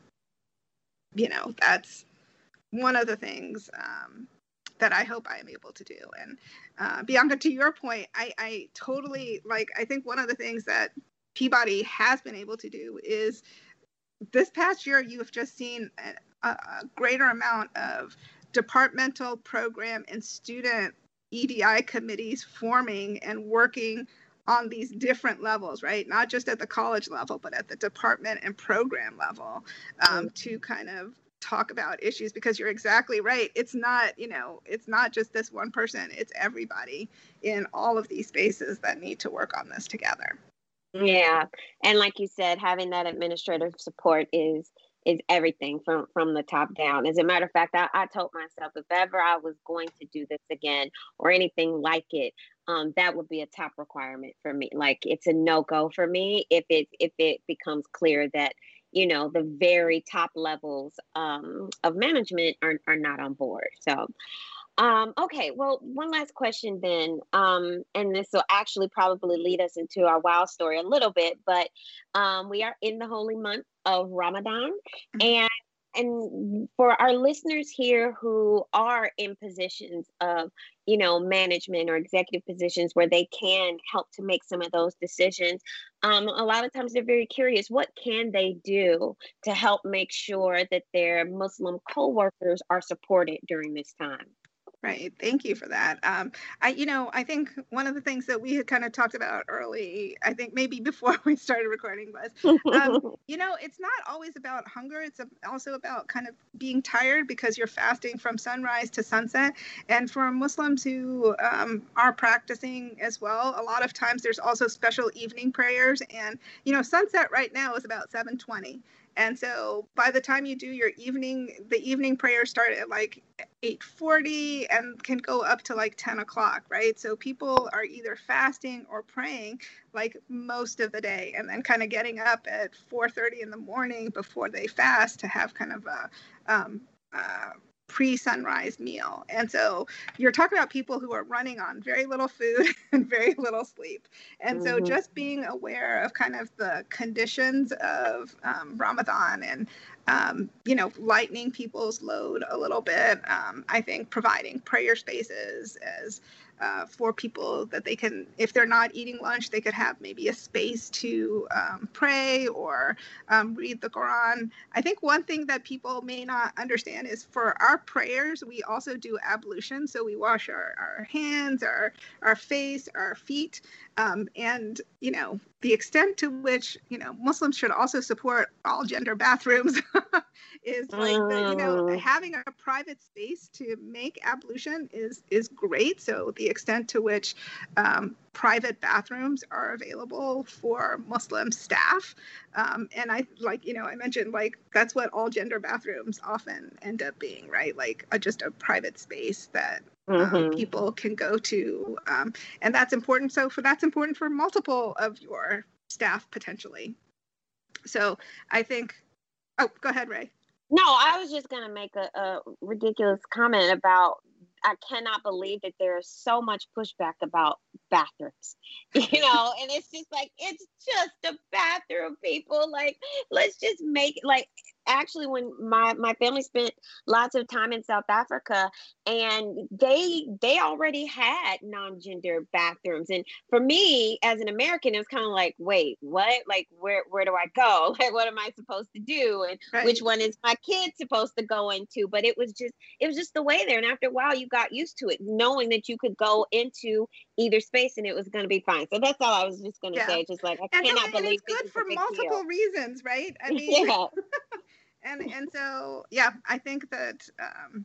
you know, that's one of the things um, that I hope I am able to do. And uh, Bianca, to your point, I, I totally, like, I think one of the things that Peabody has been able to do is this past year, you have just seen a, a greater amount of departmental, program, and student E D I committees forming and working on these different levels, right? Not just at the college level, but at the department and program level, um, mm-hmm. to kind of talk about issues, because you're exactly right. It's not, you know, it's not just this one person, it's everybody in all of these spaces that need to work on this together. Yeah. And like you said, having that administrative support is is everything from from the top down. As a matter of fact, I, I told myself if ever I was going to do this again or anything like it, um, that would be a top requirement for me. Like it's a no-go for me if it if it becomes clear that, you know, the very top levels um, of management are, are not on board. So Um, okay, well, one last question then, um, and this will actually probably lead us into our wow story a little bit, but um, we are in the holy month of Ramadan, and and for our listeners here who are in positions of, you know, management or executive positions where they can help to make some of those decisions, um, a lot of times they're very curious, what can they do to help make sure that their Muslim coworkers are supported during this time? Right. Thank you for that. Um, I, you know, I think one of the things that we had kind of talked about early, I think maybe before we started recording was, um, you know, it's not always about hunger. It's also about kind of being tired because you're fasting from sunrise to sunset. And for Muslims who um, are practicing as well, a lot of times there's also special evening prayers. And, you know, sunset right now is about seven twenty. And so by the time you do your evening, the evening prayers start at like eight forty and can go up to like ten o'clock, right? So people are either fasting or praying like most of the day and then kind of getting up at four thirty in the morning before they fast to have kind of a um, uh, pre-sunrise meal. And so you're talking about people who are running on very little food and very little sleep. And so mm-hmm. just being aware of kind of the conditions of um, Ramadan and, um, you know, lightening people's load a little bit. Um, I think providing prayer spaces as Uh, for people that they can, if they're not eating lunch, they could have maybe a space to um, pray or um, read the Quran. I think one thing that people may not understand is for our prayers, we also do ablution. So we wash our, our hands, our, our face, our feet. Um, and, you know, the extent to which, you know, Muslims should also support all gender bathrooms is like, the, you know, having a private space to make ablution is, is great. So the extent to which um, private bathrooms are available for Muslim staff. Um, and I like, you know, I mentioned like, that's what all gender bathrooms often end up being, right? Like a, just a private space that mm-hmm. um, people can go to. Um, and that's important. So for that's important for multiple of your staff potentially. So I think, oh, go ahead, Ray. No, I was just going to make a, a ridiculous comment about, I cannot believe that there is so much pushback about bathrooms, you know, and it's just like, it's just a bathroom, people. Like, let's just make it like, actually, when my, my family spent lots of time in South Africa, and they they already had non-gender bathrooms. And for me, as an American, it was kind of like, wait, what? Like, where where do I go? Like, what am I supposed to do? And right. which one is my kid supposed to go into? But it was just, it was just the way there. And after a while, you got used to it, knowing that you could go into either space and it was going to be fine. So that's all I was just going to yeah. say. Just like, I and cannot no, believe it's good for multiple deal. reasons, right? I mean, yeah. and and so yeah, I think that um,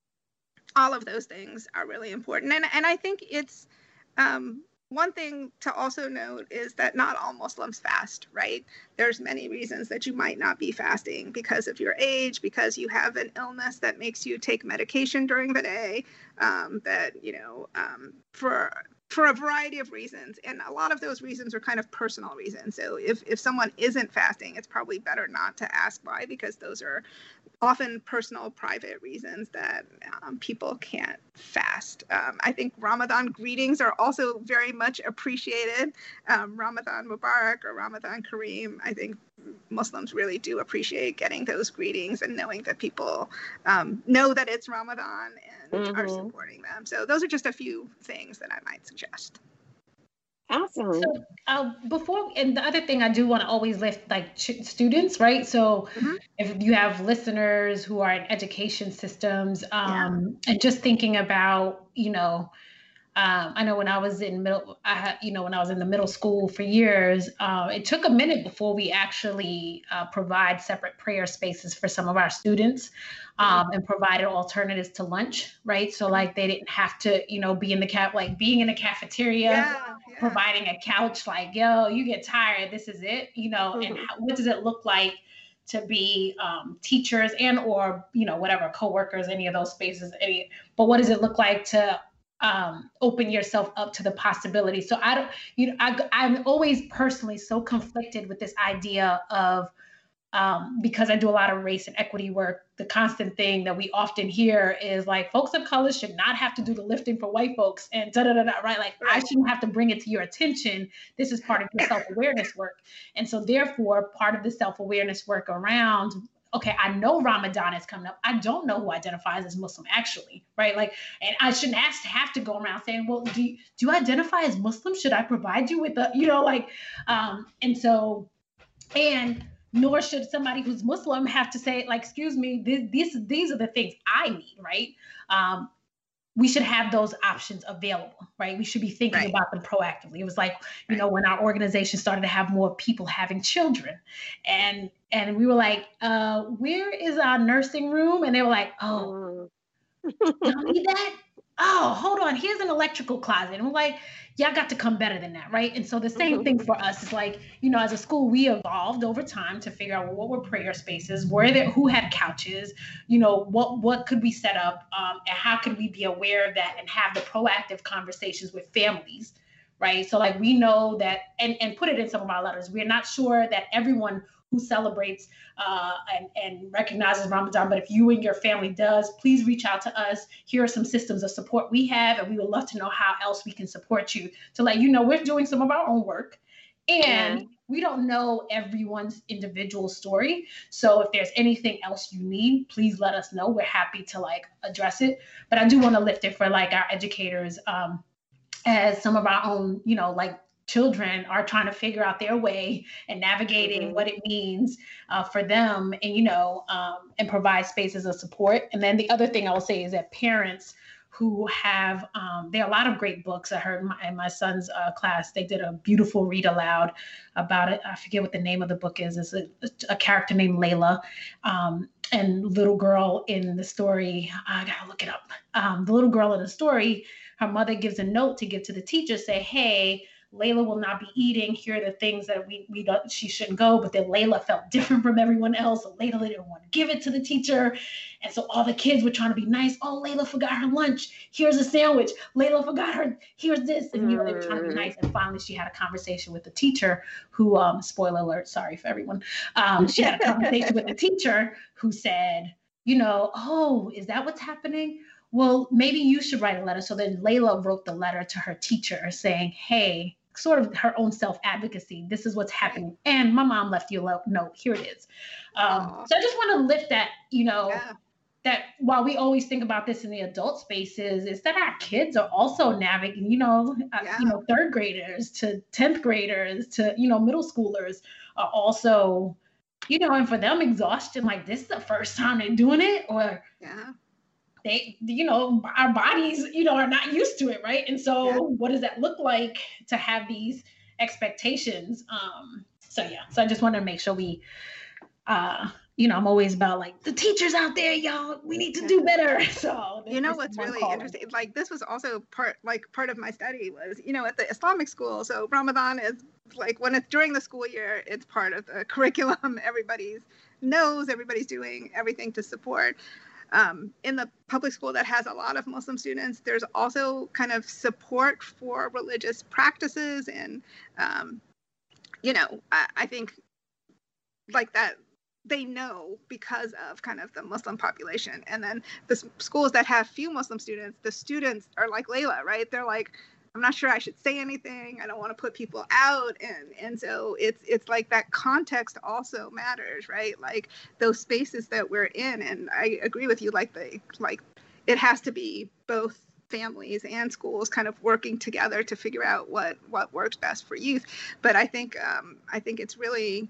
all of those things are really important. And and I think it's um, one thing to also note is that not all Muslims fast, right? There's many reasons that you might not be fasting because of your age, because you have an illness that makes you take medication during the day, um, that, you know, um, for for a variety of reasons. And a lot of those reasons are kind of personal reasons. So if, if someone isn't fasting, it's probably better not to ask why, because those are often personal, private reasons that um, people can't fast. Um, I think Ramadan greetings are also very much appreciated. Um, Ramadan Mubarak or Ramadan Kareem. I think Muslims really do appreciate getting those greetings and knowing that people um, know that it's Ramadan and mm-hmm. are supporting them. So those are just a few things that I might suggest. Awesome. So uh, before, and the other thing I do want to always lift like ch- students, right? So mm-hmm. if you have listeners who are in education systems um, yeah. and just thinking about, you know, Um, I know when I was in middle, I had, you know, when I was in the middle school for years, uh, it took a minute before we actually uh, provide separate prayer spaces for some of our students um, and provided alternatives to lunch, right? So like they didn't have to, you know, be in the cap, like being in the cafeteria, yeah, yeah. providing a couch, like, yo, you get tired, this is it, you know, mm-hmm. and how, what does it look like to be um, teachers and or, you know, whatever, coworkers, any of those spaces, any, but what does it look like to um, open yourself up to the possibility. So I don't, you know, I, I'm always personally so conflicted with this idea of, um, because I do a lot of race and equity work, the constant thing that we often hear is like, folks of color should not have to do the lifting for white folks and da da da da, right? Like I shouldn't have to bring it to your attention. This is part of your self-awareness work. And so therefore part of the self-awareness work around okay, I know Ramadan is coming up. I don't know who identifies as Muslim actually, right? Like, and I shouldn't ask to have to go around saying, well, do you, do you identify as Muslim? Should I provide you with a, you know, like, um, and so, and nor should somebody who's Muslim have to say, like, excuse me, this, these, these are the things I need, right? Um, we should have those options available, right? We should be thinking Right. about them proactively. It was like, you Right. know, when our organization started to have more people having children, and and we were like, uh, where is our nursing room? And they were like, oh, y'all need that? Oh, hold on. Here's an electrical closet. And we're like, y'all got to come better than that, right? And so the same thing for us is like, you know, as a school, we evolved over time to figure out, well, what were prayer spaces, where there, who had couches, you know, what what could we set up, um, and how could we be aware of that and have the proactive conversations with families, right? So like we know that, and and put it in some of our letters. We're not sure that everyone who celebrates uh, and, and recognizes Ramadan, but if you and your family does, please reach out to us. Here are some systems of support we have, and we would love to know how else we can support you to let you know we're doing some of our own work. And yeah. we don't know everyone's individual story. So if there's anything else you need, please let us know. We're happy to like address it. But I do want to lift it for like our educators, um, as some of our own, you know, like children are trying to figure out their way and navigating mm-hmm. what it means uh, for them, and, you know, um, and provide spaces of support. And then the other thing I will say is that parents who have, um, there are a lot of great books. I heard in my, in my son's uh, class, they did a beautiful read aloud about it. I forget what the name of the book is. It's a, a character named Layla. Um, and little girl in the story, I gotta look it up. Um, the little girl in the story, her mother gives a note to give to the teacher, say, hey, Layla will not be eating. Here are the things that we we don't, she shouldn't go. But then Layla felt different from everyone else. So Layla didn't want to give it to the teacher. And so all the kids were trying to be nice. Oh, Layla forgot her lunch. Here's a sandwich. Layla forgot her. Here's this. And, you know, they were trying to be nice. And finally, she had a conversation with the teacher who, um, spoiler alert, sorry for everyone. Um, she had a conversation with the teacher who said, you know, oh, is that what's happening? Well, maybe you should write a letter. So then Layla wrote the letter to her teacher saying, hey, sort of her own self-advocacy. This is what's happening. And my mom left you a note. Here it is. Um, so I just want to lift that, you know, yeah. that while we always think about this in the adult spaces, is that our kids are also navigating, you know, uh, yeah. you know, third graders to tenth graders to, you know, middle schoolers are also, you know, and for them exhaustion, like this is the first time they're doing it, or yeah. they, you know, our bodies, you know, are not used to it, right? And so yeah. what does that look like to have these expectations? Um, so yeah, so I just wanted to make sure we, uh, you know, I'm always about like the teachers out there, y'all, we need to yeah. do better. So you know what's really calling. interesting, like this was also part, like part of my study was, you know, at the Islamic school. So Ramadan is like when it's during the school year, it's part of the curriculum. Everybody's knows, everybody's doing everything to support. Um, in the public school that has a lot of Muslim students, there's also kind of support for religious practices. And, um, you know, I, I think like that they know because of kind of the Muslim population. And then the schools that have few Muslim students, the students are like Layla, right? They're like, I'm not sure I should say anything. I don't want to put people out. And and so it's it's like that context also matters, right? Like those spaces that we're in. And I agree with you, like the like it has to be both families and schools kind of working together to figure out what what works best for youth. But I think um, I think it's really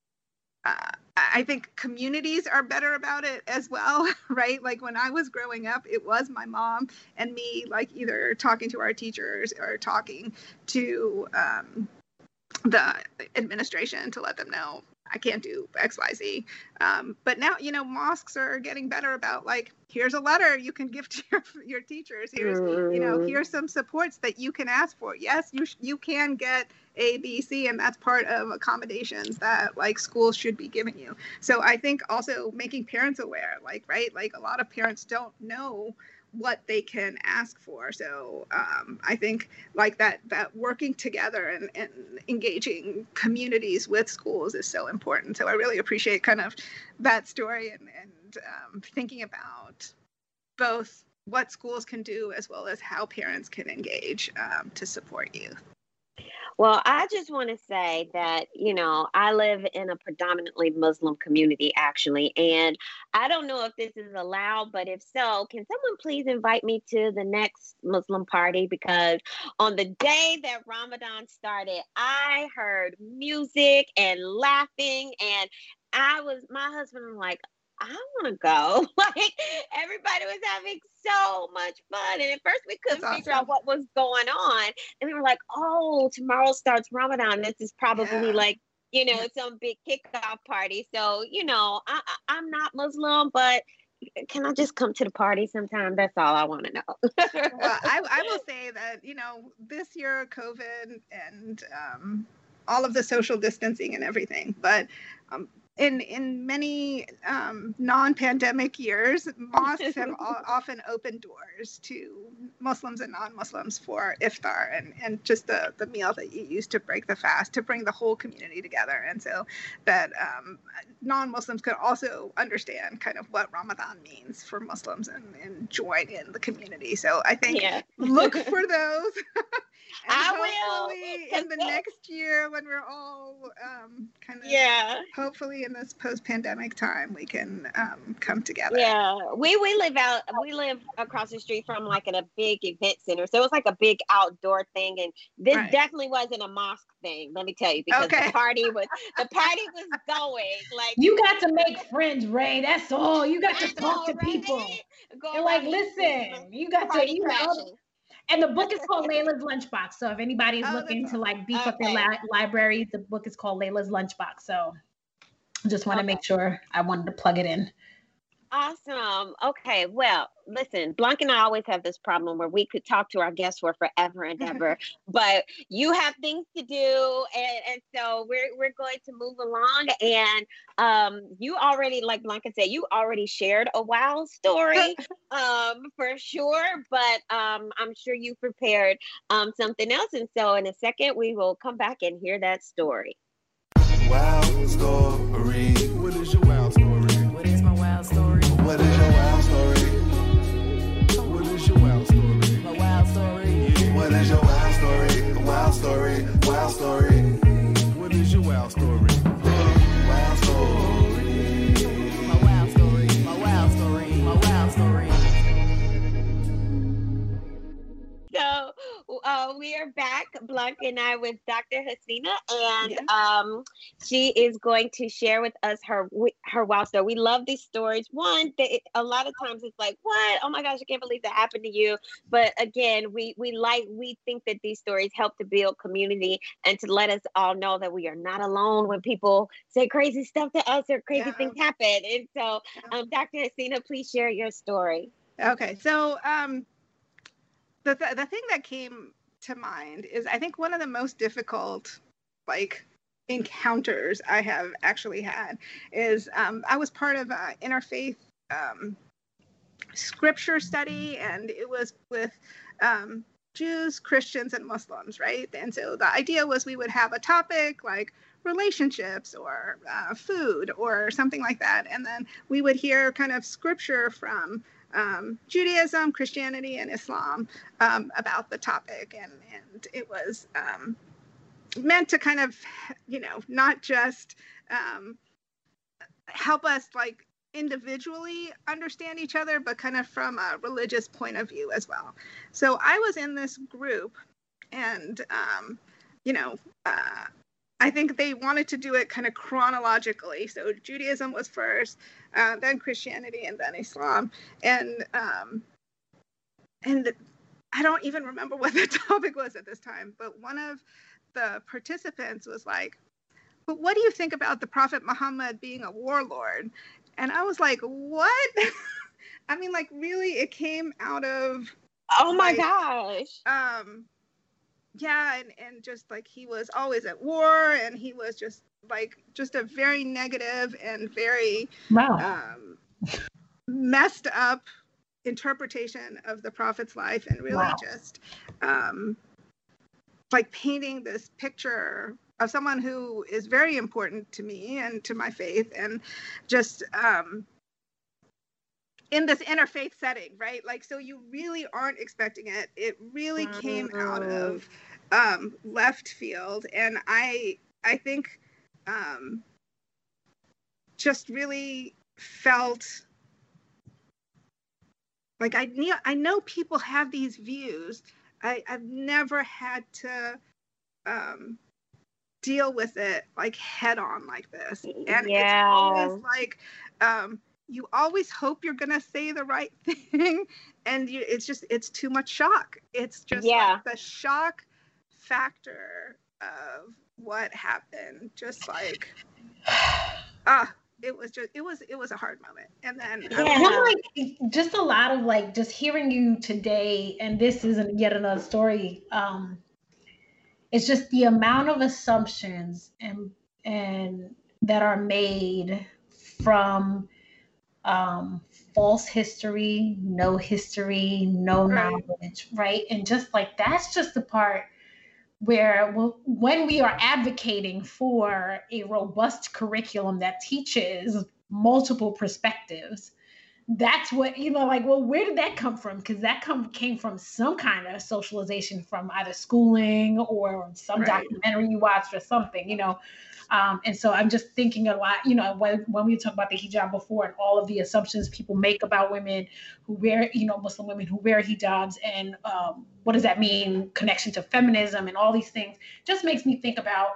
uh, I think communities are better about it as well, right? Like when I was growing up, it was my mom and me, like either talking to our teachers or talking to um, the administration to let them know I can't do X, Y, Z. Um, but now, you know, mosques are getting better about like, here's a letter you can give to your, your teachers. Here's, you know, here's some supports that you can ask for. Yes, you you can get A, B, C, and that's part of accommodations that like schools should be giving you. So I think also making parents aware, like, right, like a lot of parents don't know what they can ask for. So um, I think like that that working together and, and engaging communities with schools is so important. So I really appreciate kind of that story and, and um, thinking about both what schools can do as well as how parents can engage um, to support youth. Well, I just want to say that, you know, I live in a predominantly Muslim community, actually. And I don't know if this is allowed, but if so, can someone please invite me to the next Muslim party? Because on the day that Ramadan started, I heard music and laughing. And I was, my husband was like, I want to go. Like, everybody was having so much fun. And at first we couldn't That's figure awesome. out what was going on. And we were like, oh, tomorrow starts Ramadan. This is probably Yeah. like, you know, some big kickoff party. So, you know, I, I, I'm not Muslim, but can I just come to the party sometime? That's all I want to know. Well, I, I will say that, you know, this year, COVID and um, all of the social distancing and everything, but um, in in many um, non-pandemic years, mosques have o- often opened doors to Muslims and non-Muslims for iftar and, and just the, the meal that you use to break the fast, to bring the whole community together. And so that um, non-Muslims could also understand kind of what Ramadan means for Muslims and, and join in the community. So I think Yeah. look for those. And I hopefully will. in the next year when we're all um, kind of, Yeah. hopefully in this post-pandemic time, we can um, come together. Yeah, we we live out we live across the street from like in a big event center, so it was like a big outdoor thing, and this Right. definitely wasn't a mosque thing. Let me tell you, because Okay. the party was the party was going like You got to make friends, Ray. That's all. You got I to talk know, to right? people. Go And like, around the street, listen, you got to, party you know. crashing. And the book is called Layla's Lunchbox. So if anybody's Oh, looking that's to like beef awesome. up their Okay. li- library, the book is called Layla's Lunchbox. So I just want to Okay. make sure I wanted to plug it in. Awesome. Okay. Well, listen, Blanca and I always have this problem where we could talk to our guests for forever and ever, but you have things to do, and, and so we're we're going to move along. And um, you already, like Blanca said, you already shared a wow story, um, for sure. But um, I'm sure you prepared um something else, and so in a second we will come back and hear that story. Wow story. What is your wow story? What is my wild story? What is your wow story? What is your wow story? My wild story. What is your wow story? Wow story. Wow story. What is your wow story? Wow story. My wild story. My wild story. My wild story. So uh, we are back, Blanca and I, with Doctor Hasina, and Yes. um, she is going to share with us her her wow story. We love these stories. One, they, a lot of times it's like, what? Oh my gosh, I can't believe that happened to you. But again, we we like we think that these stories help to build community and to let us all know that we are not alone when people say crazy stuff to us or crazy Yeah. things happen. And so, um, Doctor Hasina, please share your story. Okay. So um, the, th- the thing that came to mind is I think one of the most difficult, like, encounters I have actually had is um, I was part of an interfaith um, scripture study, and it was with um, Jews, Christians, and Muslims, right? And so the idea was we would have a topic like relationships or uh, food or something like that, and then we would hear kind of scripture from um, Judaism, Christianity, and Islam um, about the topic, and and it was um, meant to kind of, you know, not just um, help us like individually understand each other, but kind of from a religious point of view as well. So I was in this group, and um, you know, uh, I think they wanted to do it kind of chronologically. So Judaism was first, uh, then Christianity, and then Islam. And um, and I don't even remember what the topic was at this time, but one of the participants was like, but what do you think about the Prophet Muhammad being a warlord? And I was like, what? I mean, like, really, it came out of, Oh my like, gosh. um, yeah, and, and just like he was always at war, and he was just like just a very negative and very Wow. um, messed up interpretation of the Prophet's life, and really Wow. just um, like painting this picture of someone who is very important to me and to my faith, and just um, in this interfaith setting, right? Like, so you really aren't expecting it. It really came out of um, left field, and I I think um, just really felt like I knew I know people have these views. I, I've never had to um, deal with it like head on like this, and Yeah. it's always like um, you always hope you're gonna say the right thing, and you, it's just it's too much shock. It's just Yeah. like the shock factor of what happened. Just like ah, it was just it was it was a hard moment, and then um, Yeah. And I'm like, just a lot of like, just hearing you today, and this isn't yet another story. Um, it's just the amount of assumptions and and that are made from um, false history, no history, no Right. knowledge, right? And just like that's just the part where well, when we are advocating for a robust curriculum that teaches multiple perspectives, that's what, you know, like, well, where did that come from? Because that come came from some kind of socialization from either schooling or some Right. documentary you watched or something, you know. Um, and so I'm just thinking a lot, you know, when, when we talk about the hijab before and all of the assumptions people make about women who wear, you know, Muslim women who wear hijabs, and um, what does that mean, connection to feminism and all these things, just makes me think about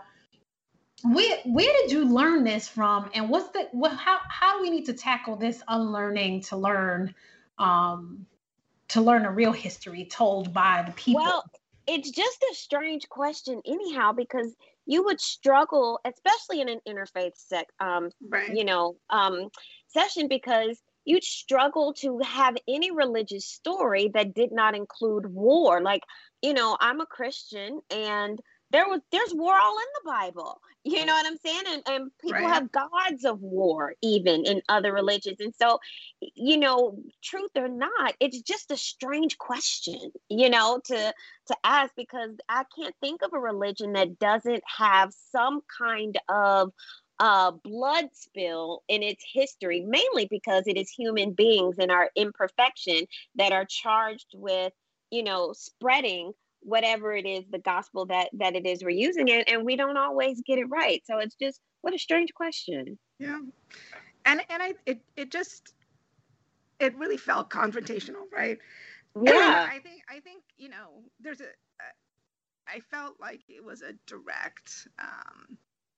where where did you learn this from, and what's the what how how do we need to tackle this unlearning to learn um to learn a real history told by the people. Well, it's just a strange question anyhow, because you would struggle, especially in an interfaith sec, um, Right. you know, um, session, because you'd struggle to have any religious story that did not include war. Like, you know, I'm a Christian, and there was there's war all in the Bible. You know what I'm saying? And and people Right. have gods of war even in other religions. And so, you know, truth or not, it's just a strange question, you know, to to ask, because I can't think of a religion that doesn't have some kind of uh, blood spill in its history, mainly because it is human beings and our imperfection that are charged with, you know, spreading whatever it is, the gospel that that it is we're using it, and we don't always get it right. So it's just, what a strange question. Yeah. And and I it it just it really felt confrontational, right? Yeah. I think I think you know there's a I felt like it was a direct um,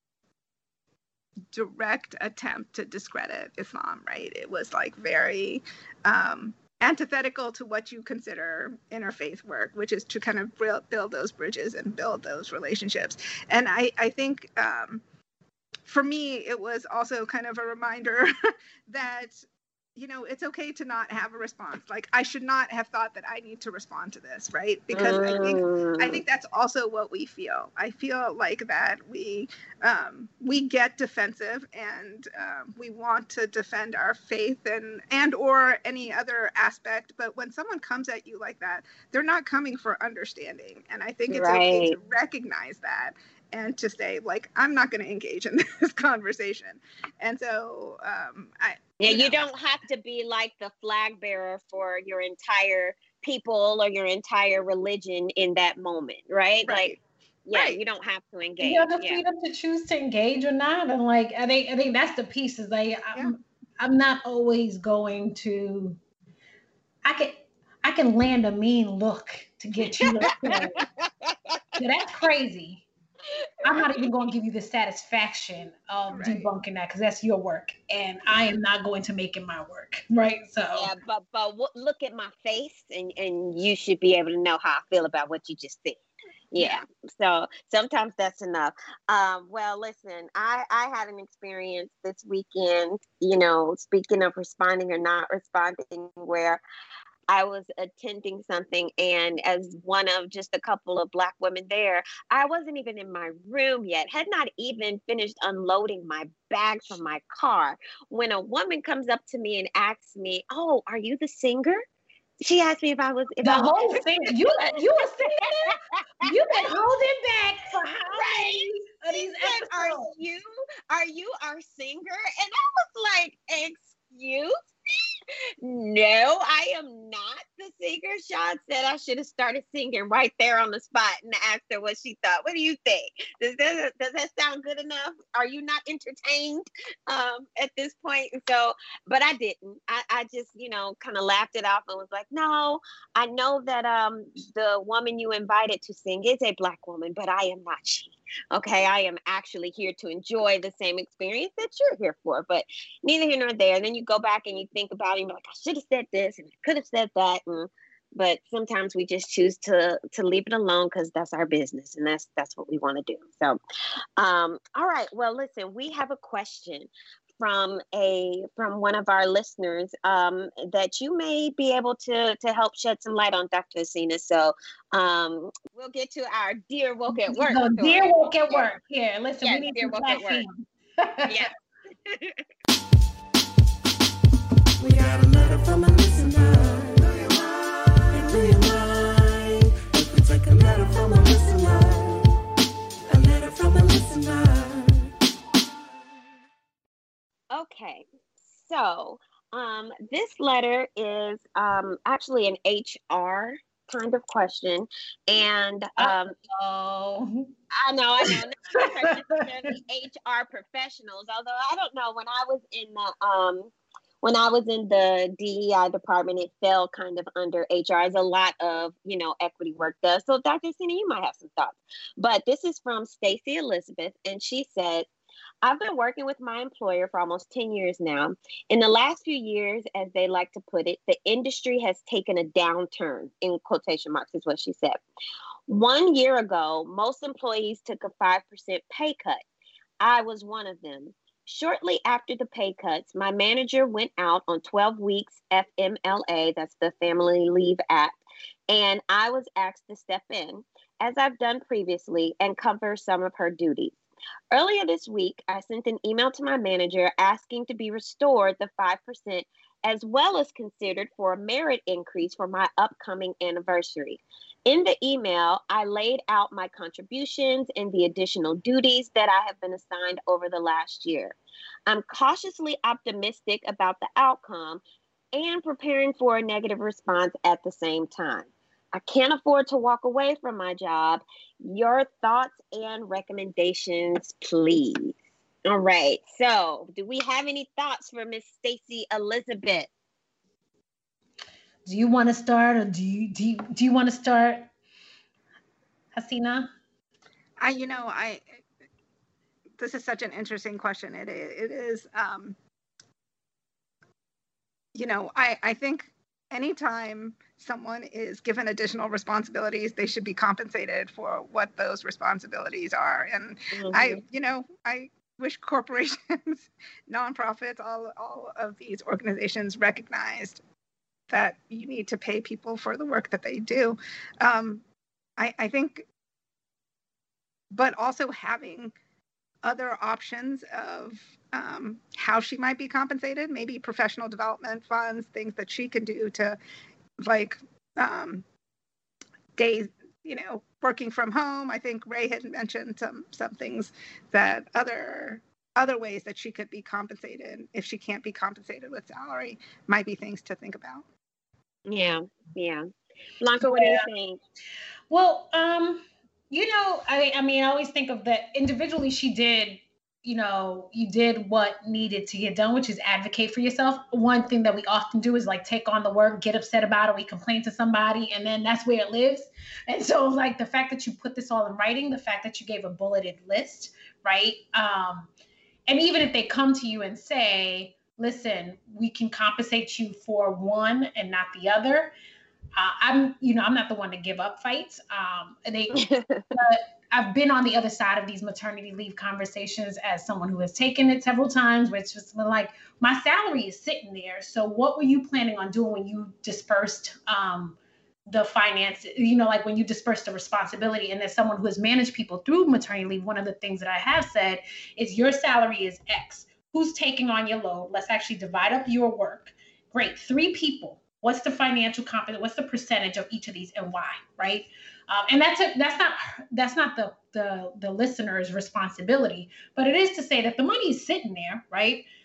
direct attempt to discredit Islam, right? It was like very um, antithetical to what you consider interfaith work, which is to kind of build those bridges and build those relationships. And I, I think um, for me, it was also kind of a reminder that, you know, it's okay to not have a response. Like, I should not have thought that I need to respond to this, right? Because I think I think that's also what we feel. I feel like that we um, we get defensive, and um, we want to defend our faith and and or any other aspect. But when someone comes at you like that, they're not coming for understanding. And I think it's okay Right. to recognize that and to say, like, I'm not going to engage in this conversation. And so um, I. Yeah, you know, you don't have to be like the flag bearer for your entire people or your entire religion in that moment, right? Right. Like, yeah, Right. you don't have to engage. You have the Yeah. freedom to choose to engage or not, and like I think I think that's the piece. Is like I'm Yeah. I'm not always going to. I can I can land a mean look to get you to say, "Yeah, that's crazy." I'm not even going to give you the satisfaction of Right. debunking that, because that's your work, and I am not going to make it my work, right? So Yeah, but but w- look at my face, and and you should be able to know how I feel about what you just said. Yeah. So sometimes that's enough. Um, well, listen, I I had an experience this weekend. You know, speaking of responding or not responding, where I was attending something, and as one of just a couple of Black women there, I wasn't even in my room yet, had not even finished unloading my bags from my car, when a woman comes up to me and asks me, "Oh, are you the singer?" She asked me if I was, if the I was, whole thing, you you were singing, you've been holding back for how many of She these said, "Are episodes? you, are you our singer?" And I was like, "Excuse me? No, I am not the singer." Sean said I should have started singing right there on the spot and asked her what she thought. What do you think? Does that, does that sound good enough? Are you not entertained um, at this point? And so, but I didn't. I, I just, you know, kind of laughed it off and was like, no, I know that um, the woman you invited to sing is a Black woman, but I am not she. Okay, I am actually here to enjoy the same experience that you're here for, but neither here nor there. And then you go back and you think about it and you're like, I should have said this and I could have said that. And, but sometimes we just choose to to leave it alone because that's our business and that's that's what we want to do. So, um, all right. Well, listen, we have a question from a from one of our listeners um, that you may be able to to help shed some light on, Doctor Hasina. So um, we'll get to our dear woke at work. So, dear woke at work. Here, listen, yes, we need dear some woke at work. Yes. We got a letter from a listener. Do you mind? Do you mind if we take a letter from a listener? A letter from a listener. Okay, so um, this letter is um, actually an H R kind of question, and um, oh, I know, I know, not necessarily H R professionals. Although I don't know, when I was in the um, when I was in the D E I department, it fell kind of under H R. As a lot of you know equity work does. So, Doctor Hasina, you might have some thoughts, but this is from Stacy Elizabeth, and she said, I've been working with my employer for almost ten years now. In the last few years, as they like to put it, the industry has taken a downturn, in quotation marks is what she said. One year ago, most employees took a five percent pay cut. I was one of them. Shortly after the pay cuts, my manager went out on twelve weeks F M L A, that's the Family Leave Act, and I was asked to step in, as I've done previously, and cover some of her duties. Earlier this week, I sent an email to my manager asking to be restored the five percent as well as considered for a merit increase for my upcoming anniversary. In the email, I laid out my contributions and the additional duties that I have been assigned over the last year. I'm cautiously optimistic about the outcome and preparing for a negative response at the same time. I can't afford to walk away from my job. Your thoughts and recommendations, please. All right. So, do we have any thoughts for Miss Stacy Elizabeth? Do you want to start, or do you do you, do you want to start, Hasina? I, you know, I. This is such an interesting question. It it is. Um, you know, I I think. Anytime someone is given additional responsibilities, they should be compensated for what those responsibilities are. And mm-hmm. I, you know, I wish corporations, nonprofits, all, all of these organizations recognized that you need to pay people for the work that they do. Um, I, I think, but also having other options of um, how she might be compensated, maybe professional development funds, things that she can do to, like, um, days, you know, working from home. I think Ray had mentioned some some things that other other ways that she could be compensated if she can't be compensated with salary might be things to think about. Yeah, yeah. Blanca, what do you think? Well, um, you know, I, I mean, I always think of that individually. She did, you know, you did what needed to get done, which is advocate for yourself. One thing that we often do is like take on the work, get upset about it. We complain to somebody, and then that's where it lives. And so, like, the fact that you put this all in writing, the fact that you gave a bulleted list, right? Um, and even if they come to you and say, listen, we can compensate you for one and not the other. Uh, I'm, you know, I'm not the one to give up fights. Um, and they, uh, I've been on the other side of these maternity leave conversations as someone who has taken it several times, which was like, my salary is sitting there. So what were you planning on doing when you dispersed um, the finance, you know, like when you dispersed the responsibility? And as someone who has managed people through maternity leave, one of the things that I have said is your salary is X. Who's taking on your load? Let's actually divide up your work. Great, three people. What's the financial competence? What's the percentage of each of these and why, right? Um, and that's a, that's not that's not the, the the listener's responsibility, but it is to say that the money is sitting there, right?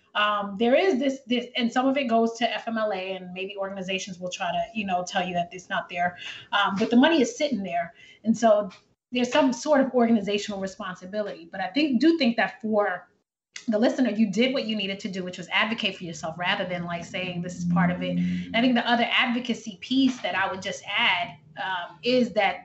um, there is this, this, and some of it goes to F M L A, and maybe organizations will try to, you know, tell you that it's not there. Um, but the money is sitting there. And so there's some sort of organizational responsibility. But I think, do think that for the listener, you did what you needed to do, which was advocate for yourself rather than like saying this is part of it. And I think the other advocacy piece that I would just add um, is that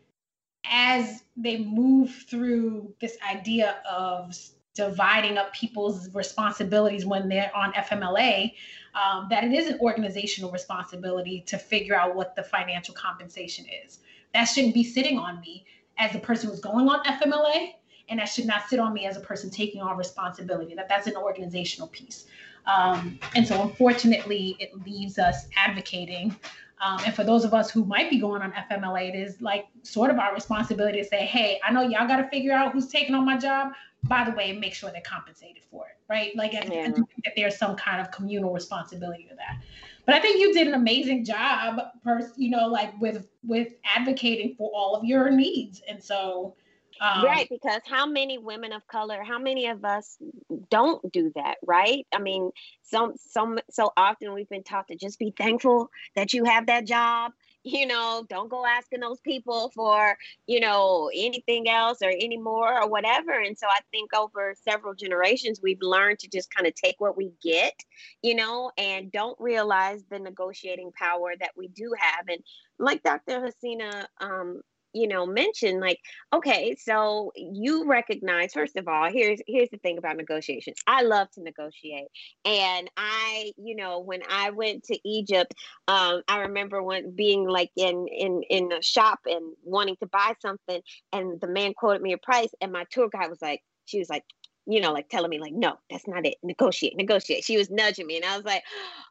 as they move through this idea of dividing up people's responsibilities when they're on F M L A, um, that it is an organizational responsibility to figure out what the financial compensation is. That shouldn't be sitting on me as the person who's going on F M L A, and that should not sit on me as a person taking on responsibility. That that's an organizational piece. Um, and so unfortunately, it leaves us advocating. Um, and for those of us who might be going on F M L A, it is like sort of our responsibility to say, hey, I know y'all got to figure out who's taking on my job. By the way, make sure they're compensated for it, right? Like, I, Yeah. I think that there's some kind of communal responsibility to that. But I think you did an amazing job, pers- you know, like with with advocating for all of your needs. And so, um, Right, because how many women of color, how many of us don't do that, right? I mean, some some so often we've been taught to just be thankful that you have that job. You know, don't go asking those people for, you know, anything else or any more or whatever. And so I think over several generations, we've learned to just kind of take what we get, you know, and don't realize the negotiating power that we do have. And like Doctor Hasina, um, you know, mentioned, like, okay, so you recognize, first of all, here's here's the thing about negotiations. I love to negotiate. And I, you know, when I went to Egypt, um, I remember when being like in in in a shop and wanting to buy something, and the man quoted me a price, and my tour guide was like, she was like, you know, like telling me like, no, that's not it. Negotiate, negotiate. She was nudging me, and I was like,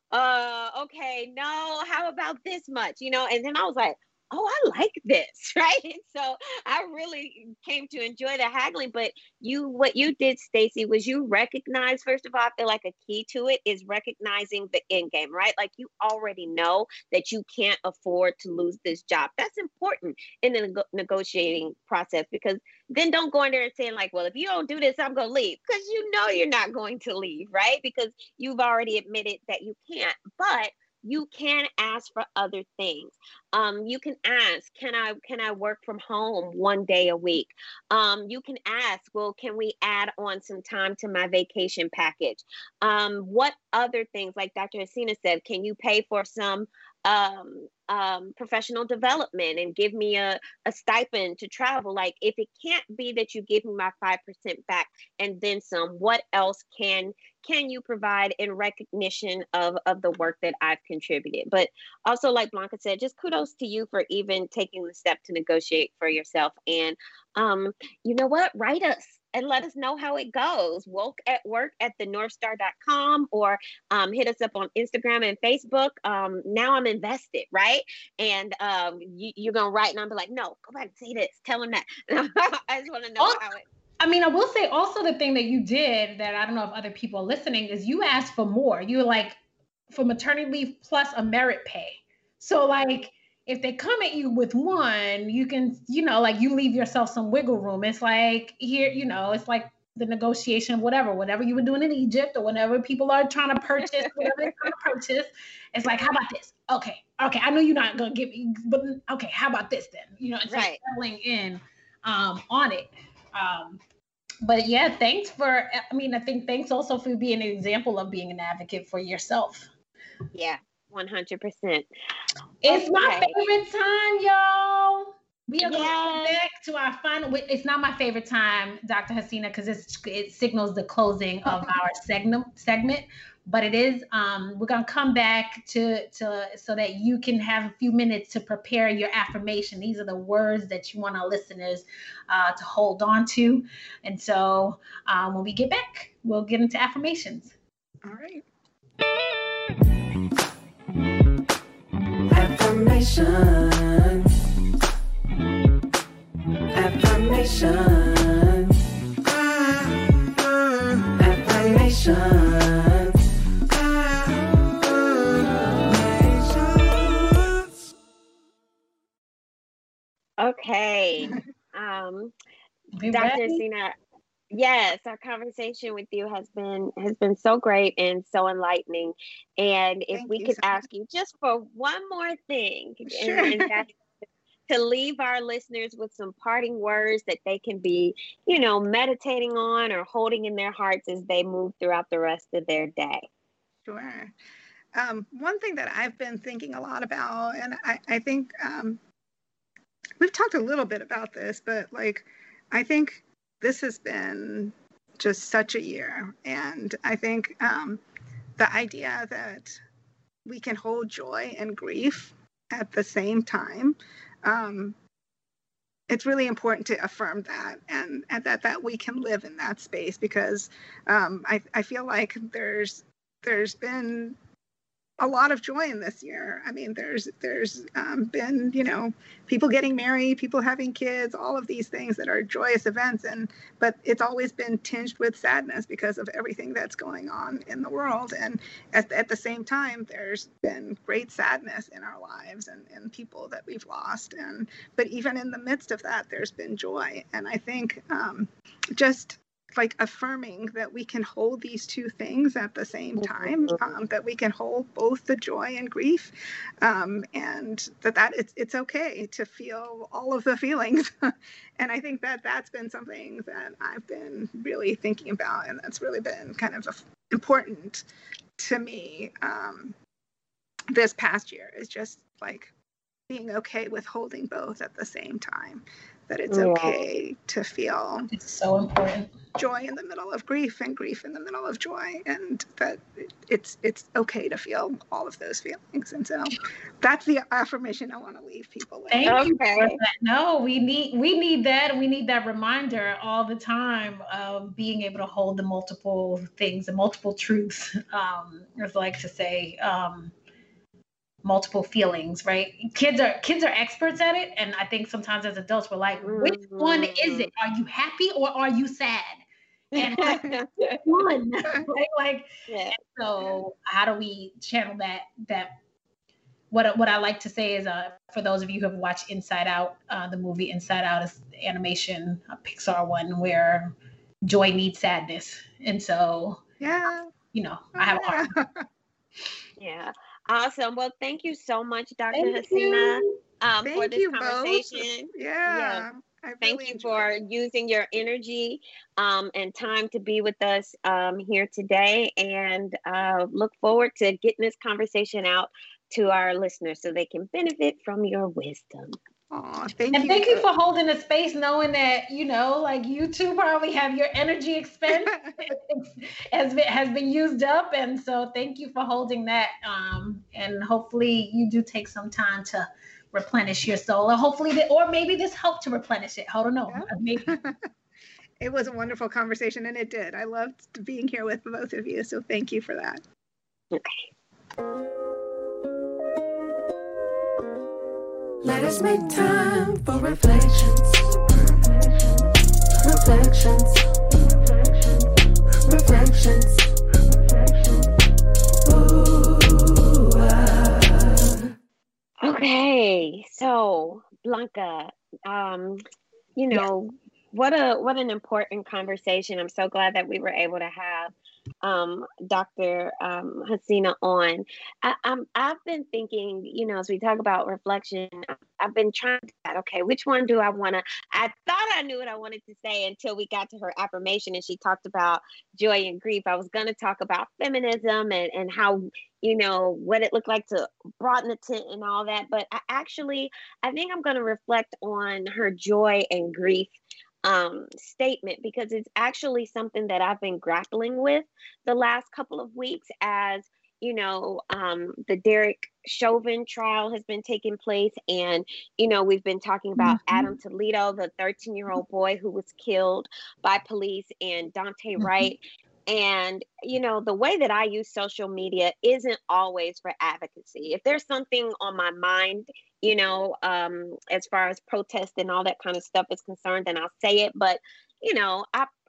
uh, okay, no, how about this much? You know, and then I was like, oh, I like this, right? And so I really came to enjoy the haggling. But you, what you did, Stacey, was you recognize, first of all, I feel like a key to it is recognizing the end game, right? Like you already know that you can't afford to lose this job. That's important in the nego- negotiating process, because then don't go in there and saying like, well, if you don't do this, I'm going to leave, because you know you're not going to leave, right? Because you've already admitted that you can't. But you can ask for other things. Um, you can ask, can I can I work from home one day a week? Um, you can ask, well, can we add on some time to my vacation package? Um, what other things, like Doctor Hasina said, can you pay for some um, um, professional development and give me a, a stipend to travel? Like, if it can't be that you give me my five percent back and then some, what else can can you provide in recognition of, of the work that I've contributed? But also, like Blanca said, just kudos to you for even taking the step to negotiate for yourself. And um, you know what? Write us and let us know how it goes. Woke at work at the north star dot com, or um, hit us up on Instagram and Facebook. Um, now I'm invested, right? And um, you, you're going to write, and I'm like, no, go back and say this. Tell them that. I just want to know Oh. how it. I mean, I will say also the thing that you did that I don't know if other people are listening is you asked for more. You were like, for maternity leave plus a merit pay. So like, if they come at you with one, you can, you know, like you leave yourself some wiggle room. It's like here, you know, it's like the negotiation, whatever, whatever you were doing in Egypt, or whenever people are trying to purchase, whatever they're trying to purchase. It's like, how about this? Okay. Okay. I know you're not going to give me, but okay, how about this then? You know, it's Right. like settling in um, on it. Um, but yeah, thanks for, I mean, I think thanks also for being an example of being an advocate for yourself. Yeah, one hundred percent. It's my Okay. favorite time, y'all. We are going to Yes. go back to our final, it's not my favorite time, Doctor Hasina, because it signals the closing of our segment, segment. But it is, um, we're going to come back to, to so that you can have a few minutes to prepare your affirmation. These are the words that you want our listeners uh, to hold on to. And so um, when we get back, we'll get into affirmations. All right. Affirmations. Affirmations. Affirmations. Affirmations. Okay. Um, We Doctor ready? Hasina, Yes, our conversation with you has been has been so great and so enlightening. And if Thank we you could so much. ask you just for one more thing, and, Sure. and that's to leave our listeners with some parting words that they can be, you know, meditating on or holding in their hearts as they move throughout the rest of their day. Sure. Um, one thing that I've been thinking a lot about, and I, I think um, we've talked a little bit about this, but like, I think this has been just such a year. And I think um, the idea that we can hold joy and grief at the same time, um, it's really important to affirm that, and, and that, that we can live in that space, because um, I, I feel like there's there's been a lot of joy in this year. I mean, there's there's um, been, you know, people getting married, people having kids, all of these things that are joyous events, and but it's always been tinged with sadness because of everything that's going on in the world. And at, at the same time, there's been great sadness in our lives, and, and people that we've lost. And but even in the midst of that, there's been joy. And I think um, just like affirming that we can hold these two things at the same time, um, that we can hold both the joy and grief, um, and that, that it's, it's okay to feel all of the feelings. And I think that that's been something that I've been really thinking about, and that's really been kind of important to me um, this past year, is just like being okay with holding both at the same time, that it's Yeah. okay to feel It's so important. joy in the middle of grief and grief in the middle of joy, and that it's it's okay to feel all of those feelings. And so that's the affirmation I want to leave people with. Thank you for Okay. that. No, we need we need that. We need that reminder all the time of being able to hold the multiple things, the multiple truths. Um, as I like to say, um, multiple feelings, right? Kids are kids are experts at it, and I think sometimes as adults we're like, which one is it? Are you happy or are you sad? And like, which one, right? Like, Yeah. and so how do we channel that that what what I like to say is, uh, for those of you who have watched Inside Out, uh, the movie Inside Out is the animation, a Pixar one, where joy meets sadness, and so Yeah. you know I have a heart. Yeah. Awesome. Well, thank you so much, Doctor Thank Hasina, you. um, for Thank this you both. conversation. Yeah. Yeah. I Thank really you enjoyed for it. using your energy um, and time to be with us um, here today, and uh, look forward to getting this conversation out to our listeners so they can benefit from your wisdom. Aw, thank And you. thank you for holding the space, knowing that, you know, like you too probably have your energy expense has been has been used up, and so thank you for holding that. Um, and hopefully you do take some time to replenish your soul, or hopefully, that, or maybe this helped to replenish it. I don't know. Yeah. Maybe. It was a wonderful conversation, and it did. I loved being here with both of you, so thank you for that. Okay. Let us make time for reflections. Reflections. Reflections. Ooh, ah. Okay, so Blanca, um, you know, what a what an important conversation. I'm so glad that we were able to have um, Doctor Um, Hasina on. I, I'm, I've been thinking, you know, as we talk about reflection, I've been trying to decide, okay, which one do I want to? I thought I knew what I wanted to say until we got to her affirmation and she talked about joy and grief. I was going to talk about feminism and, and how, you know, what it looked like to broaden the tent and all that. But I actually, I think I'm going to reflect on her joy and grief um, statement, because it's actually something that I've been grappling with the last couple of weeks as, you know, um, the Derek Chauvin trial has been taking place. And, you know, we've been talking about Mhm. Adam Toledo, the thirteen year old boy who was killed by police, and Dante Wright. And, you know, the way that I use social media isn't always for advocacy. If there's something on my mind, you know, um, as far as protest and all that kind of stuff is concerned, then I'll say it. But, you know, I,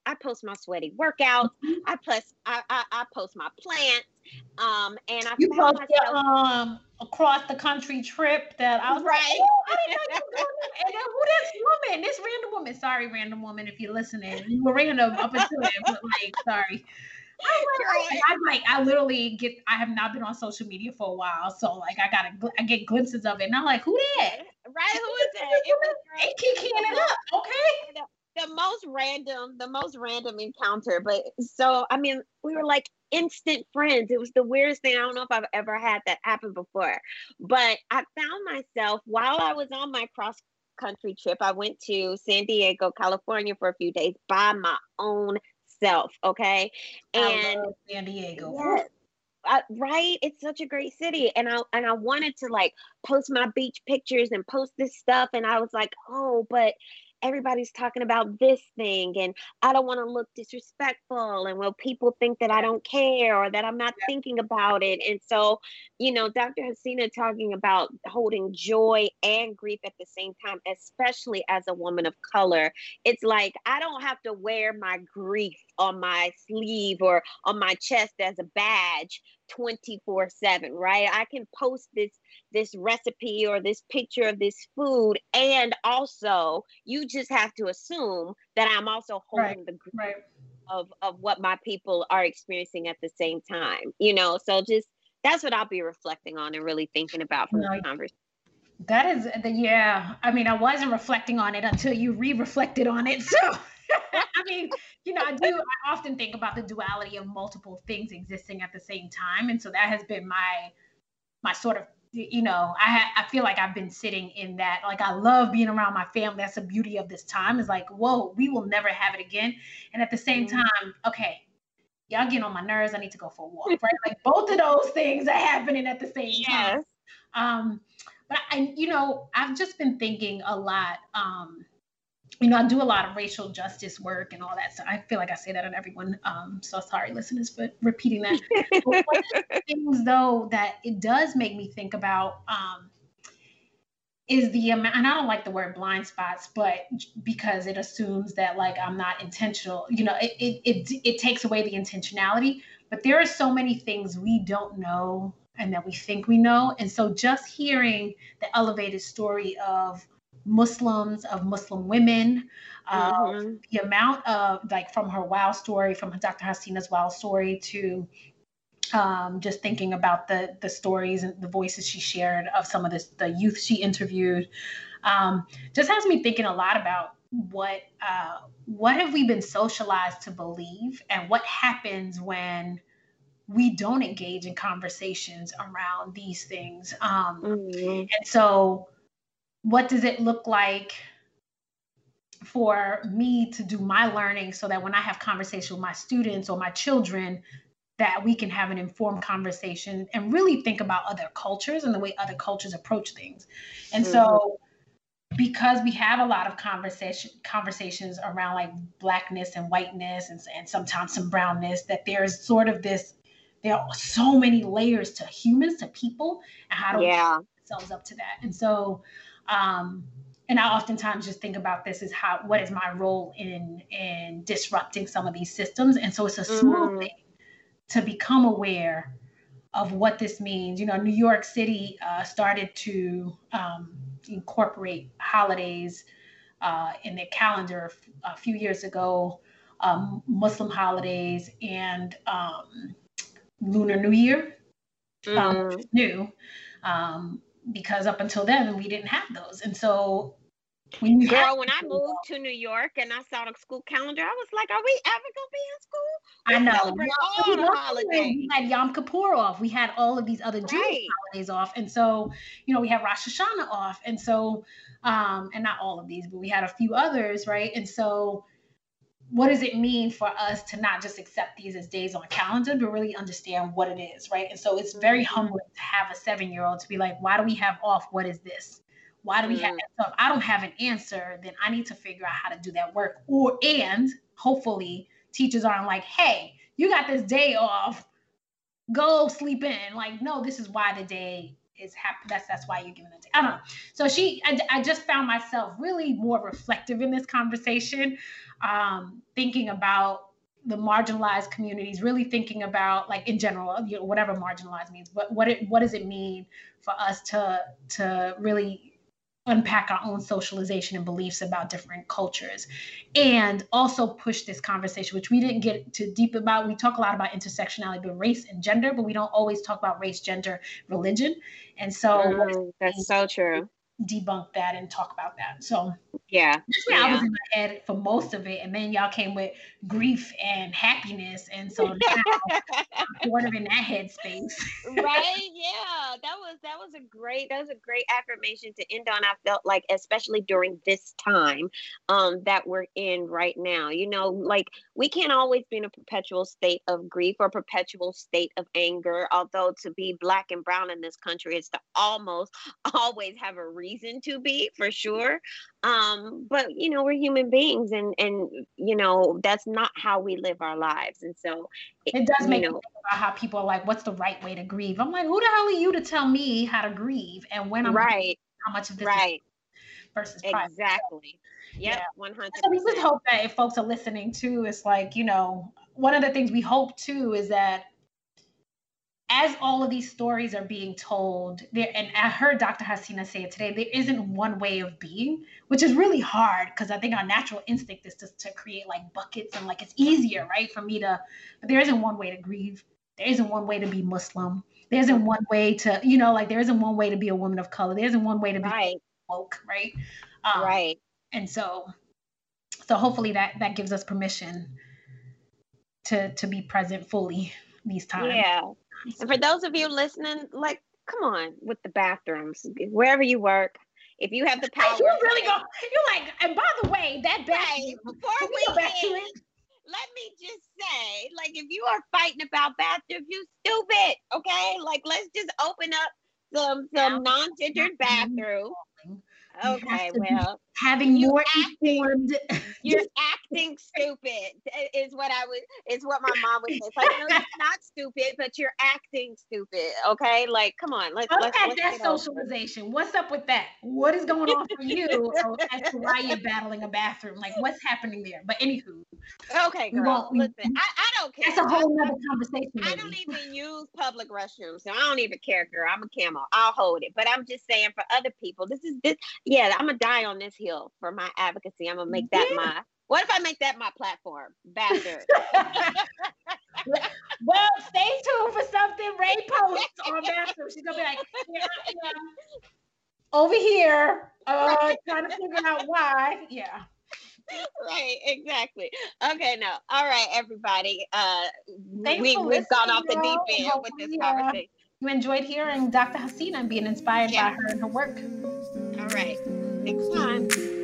I post my sweaty workouts. Mhm. I post I, I I post my plants. Um, and I You found post your myself um across the country trip that I was like, right. oh, I didn't know you were doing that. And then who this woman, this random woman, sorry, random woman, if you're listening, you were random up until then, but like, sorry. I was like, oh, and I'm like, I literally get, I have not been on social media for a while, so like, I gotta, gl- I get glimpses of it, and I'm like, who that? Right, who is that? It was They great. kicking it up, okay? The, the most random, the most random encounter. But so, I mean, we were like instant friends. It was the weirdest thing. I don't know if I've ever had that happen before. But I found myself while I was on my cross country trip, I went to San Diego, California for a few days by my own self. Okay. I And love San Diego. yes, I, right, it's such a great city, and I and I wanted to like post my beach pictures and post this stuff, and I was like, oh, but everybody's talking about this thing, and I don't want to look disrespectful, and will people think that I don't care or that I'm not Yeah. thinking about it? And so, you know, Doctor Hasina talking about holding joy and grief at the same time, especially as a woman of color. It's like I don't have to wear my grief on my sleeve or on my chest as a badge twenty-four seven, right? I can post this this recipe or this picture of this food, and also you just have to assume that I'm also Right, holding the grief right. of of what my people are experiencing at the same time, you know. So just that's what I'll be reflecting on and really thinking about from No, this conversation. that is the yeah. I mean, I wasn't reflecting on it until you re-reflected on it. So, I mean, you know, I do. I often think about the duality of multiple things existing at the same time, and so that has been my my sort of, you know, I ha- I feel like I've been sitting in that. Like, I love being around my family. That's the beauty of this time. Is like, whoa, we will never have it again. And at the same Mhm. time, okay, y'all getting on my nerves. I need to go for a walk, right? Like both of those things are happening at the same time. Yes. Um, but I, you know, I've just been thinking a lot. Um, you know, I do a lot of racial justice work and all that. So I feel like I say that on everyone. Um, so sorry, listeners, for repeating that. But one of the things, though, that it does make me think about um, is the amount, and I don't like the word blind spots, but because it assumes that like I'm not intentional, you know, it it it, it takes away the intentionality. But there are so many things we don't know and that we think we know. And so just hearing the elevated story of Muslims, of Muslim women, uh, Mhm. the amount of like from her WOW story, from Doctor Hasina's WOW story to um, just thinking about the the stories and the voices she shared of some of this, the youth she interviewed, um, just has me thinking a lot about what uh, what have we been socialized to believe, and what happens when we don't engage in conversations around these things. Um, Mhm. and so, what does it look like for me to do my learning so that when I have conversation with my students or my children, that we can have an informed conversation and really think about other cultures and the way other cultures approach things. And Mhm. so because we have a lot of conversation conversations around like blackness and whiteness and, and sometimes some brownness, that there's sort of this, there are so many layers to humans, to people, and how do we Yeah. put ourselves up to that. And so um and I oftentimes just think about this as how, what is my role in in disrupting some of these systems. And so it's a small Mhm. thing to become aware of what this means. You know, New York City uh, started to um, incorporate holidays uh, in their calendar a few years ago, um, Muslim holidays and um, Lunar New Year, um, which Mhm. is new, um, because up until then we didn't have those. And so when you have Girl, when I people, moved to New York and I saw the school calendar, I was like, are we ever gonna be in school? I We know. celebrate Well, all we the holidays. we had Yom Kippur off. We had all of these other Jewish Right. holidays off. And so, you know, we have Rosh Hashanah off. And so, um, and not all of these, but we had a few others, right? And so what does it mean for us to not just accept these as days on a calendar, but really understand what it is, right? And so it's very Mhm. humbling to have a seven-year-old to be like, why do we have off? What is this? Why do we have Mm. that? So if I don't have an answer, then I need to figure out how to do that work. Or, and hopefully teachers aren't like, hey, you got this day off, go sleep in. Like, no, this is why the day is happy. That's that's why you're giving it. I don't know. So she, I, I just found myself really more reflective in this conversation, um, thinking about the marginalized communities, really thinking about, like, in general, you know, whatever marginalized means, what what it what does it mean for us to to really unpack our own socialization and beliefs about different cultures, and also push this conversation, which we didn't get too deep about. We talk a lot about intersectionality, but race and gender, but we don't always talk about race, gender, religion. And so Mm, that's so true. debunk that and talk about that. So Yeah. that's where I was Yeah. in my head for most of it. And then y'all came with grief and happiness. And so now I'm sort of in that headspace. Right, yeah, that was that was a great that was a great affirmation to end on. I felt like, especially during this time um that we're in right now, you know, like, we can't always be in a perpetual state of grief or perpetual state of anger, although to be Black and brown in this country is to almost always have a reason to be, for sure. Um but, you know, we're human beings, and and you know, that's not how we live our lives. And so It does you make me know, think about how people are like, what's the right way to grieve? I'm like, who the hell are you to tell me how to grieve and when I'm grieving, right, how much of this right, is versus private? exactly. Yep, Yeah. one hundred So we just percent. hope that if folks are listening too, it's like, you know, one of the things we hope too is that as all of these stories are being told there, and I heard Doctor Hasina say it today, there isn't one way of being, which is really hard, because I think our natural instinct is just to create like buckets, and like it's easier, right, for me to, but there isn't one way to grieve. There isn't one way to be Muslim. There isn't one way to, you know, like there isn't one way to be a woman of color. There isn't one way to be Right, woke, right? Um, right. And so, so hopefully that that gives us permission to to be present fully these times. Yeah. And for those of you listening, like, come on with the bathrooms, wherever you work, if you have the power. You really go, you're like, and by the way, that Right, bathroom, before can we we go back to end, it? let me just say, like, if you are fighting about bathrooms, you stupid, okay? Like, let's just open up some some non-gendered bathrooms. You have Okay, to be well, having you more acting- informed. you're acting stupid is what I would is what my mom would say. It's like, no, you're not stupid, but you're acting stupid. Okay, like, come on, let's let's, Unpack let's that get over it. socialization. What's up with that? What is going on for you as to why you're battling a bathroom? Like, what's happening there? But anywho, Okay, we girl, won't- we- listen, I, I don't care. that's a whole I, nother conversation. I maybe. don't even use public restrooms, so I don't even care, girl. I'm a camel. I'll hold it. But I'm just saying, for other people, this is this. Yeah, I'm gonna die on this hill for my advocacy. I'm gonna make that Yeah. my. What if I make that my platform? Bathroom. Well, stay tuned for something Ray posts on bathroom. She's gonna be like, here I am over here, uh, trying to figure out why. Yeah. Right, exactly. Okay, no. All right, everybody. Uh, Thanks we for we've gone listening, off the deep y'all. end with this Hopefully, uh, conversation. You enjoyed hearing Doctor Hasina and being inspired Yeah. by her and her work. All right, next time.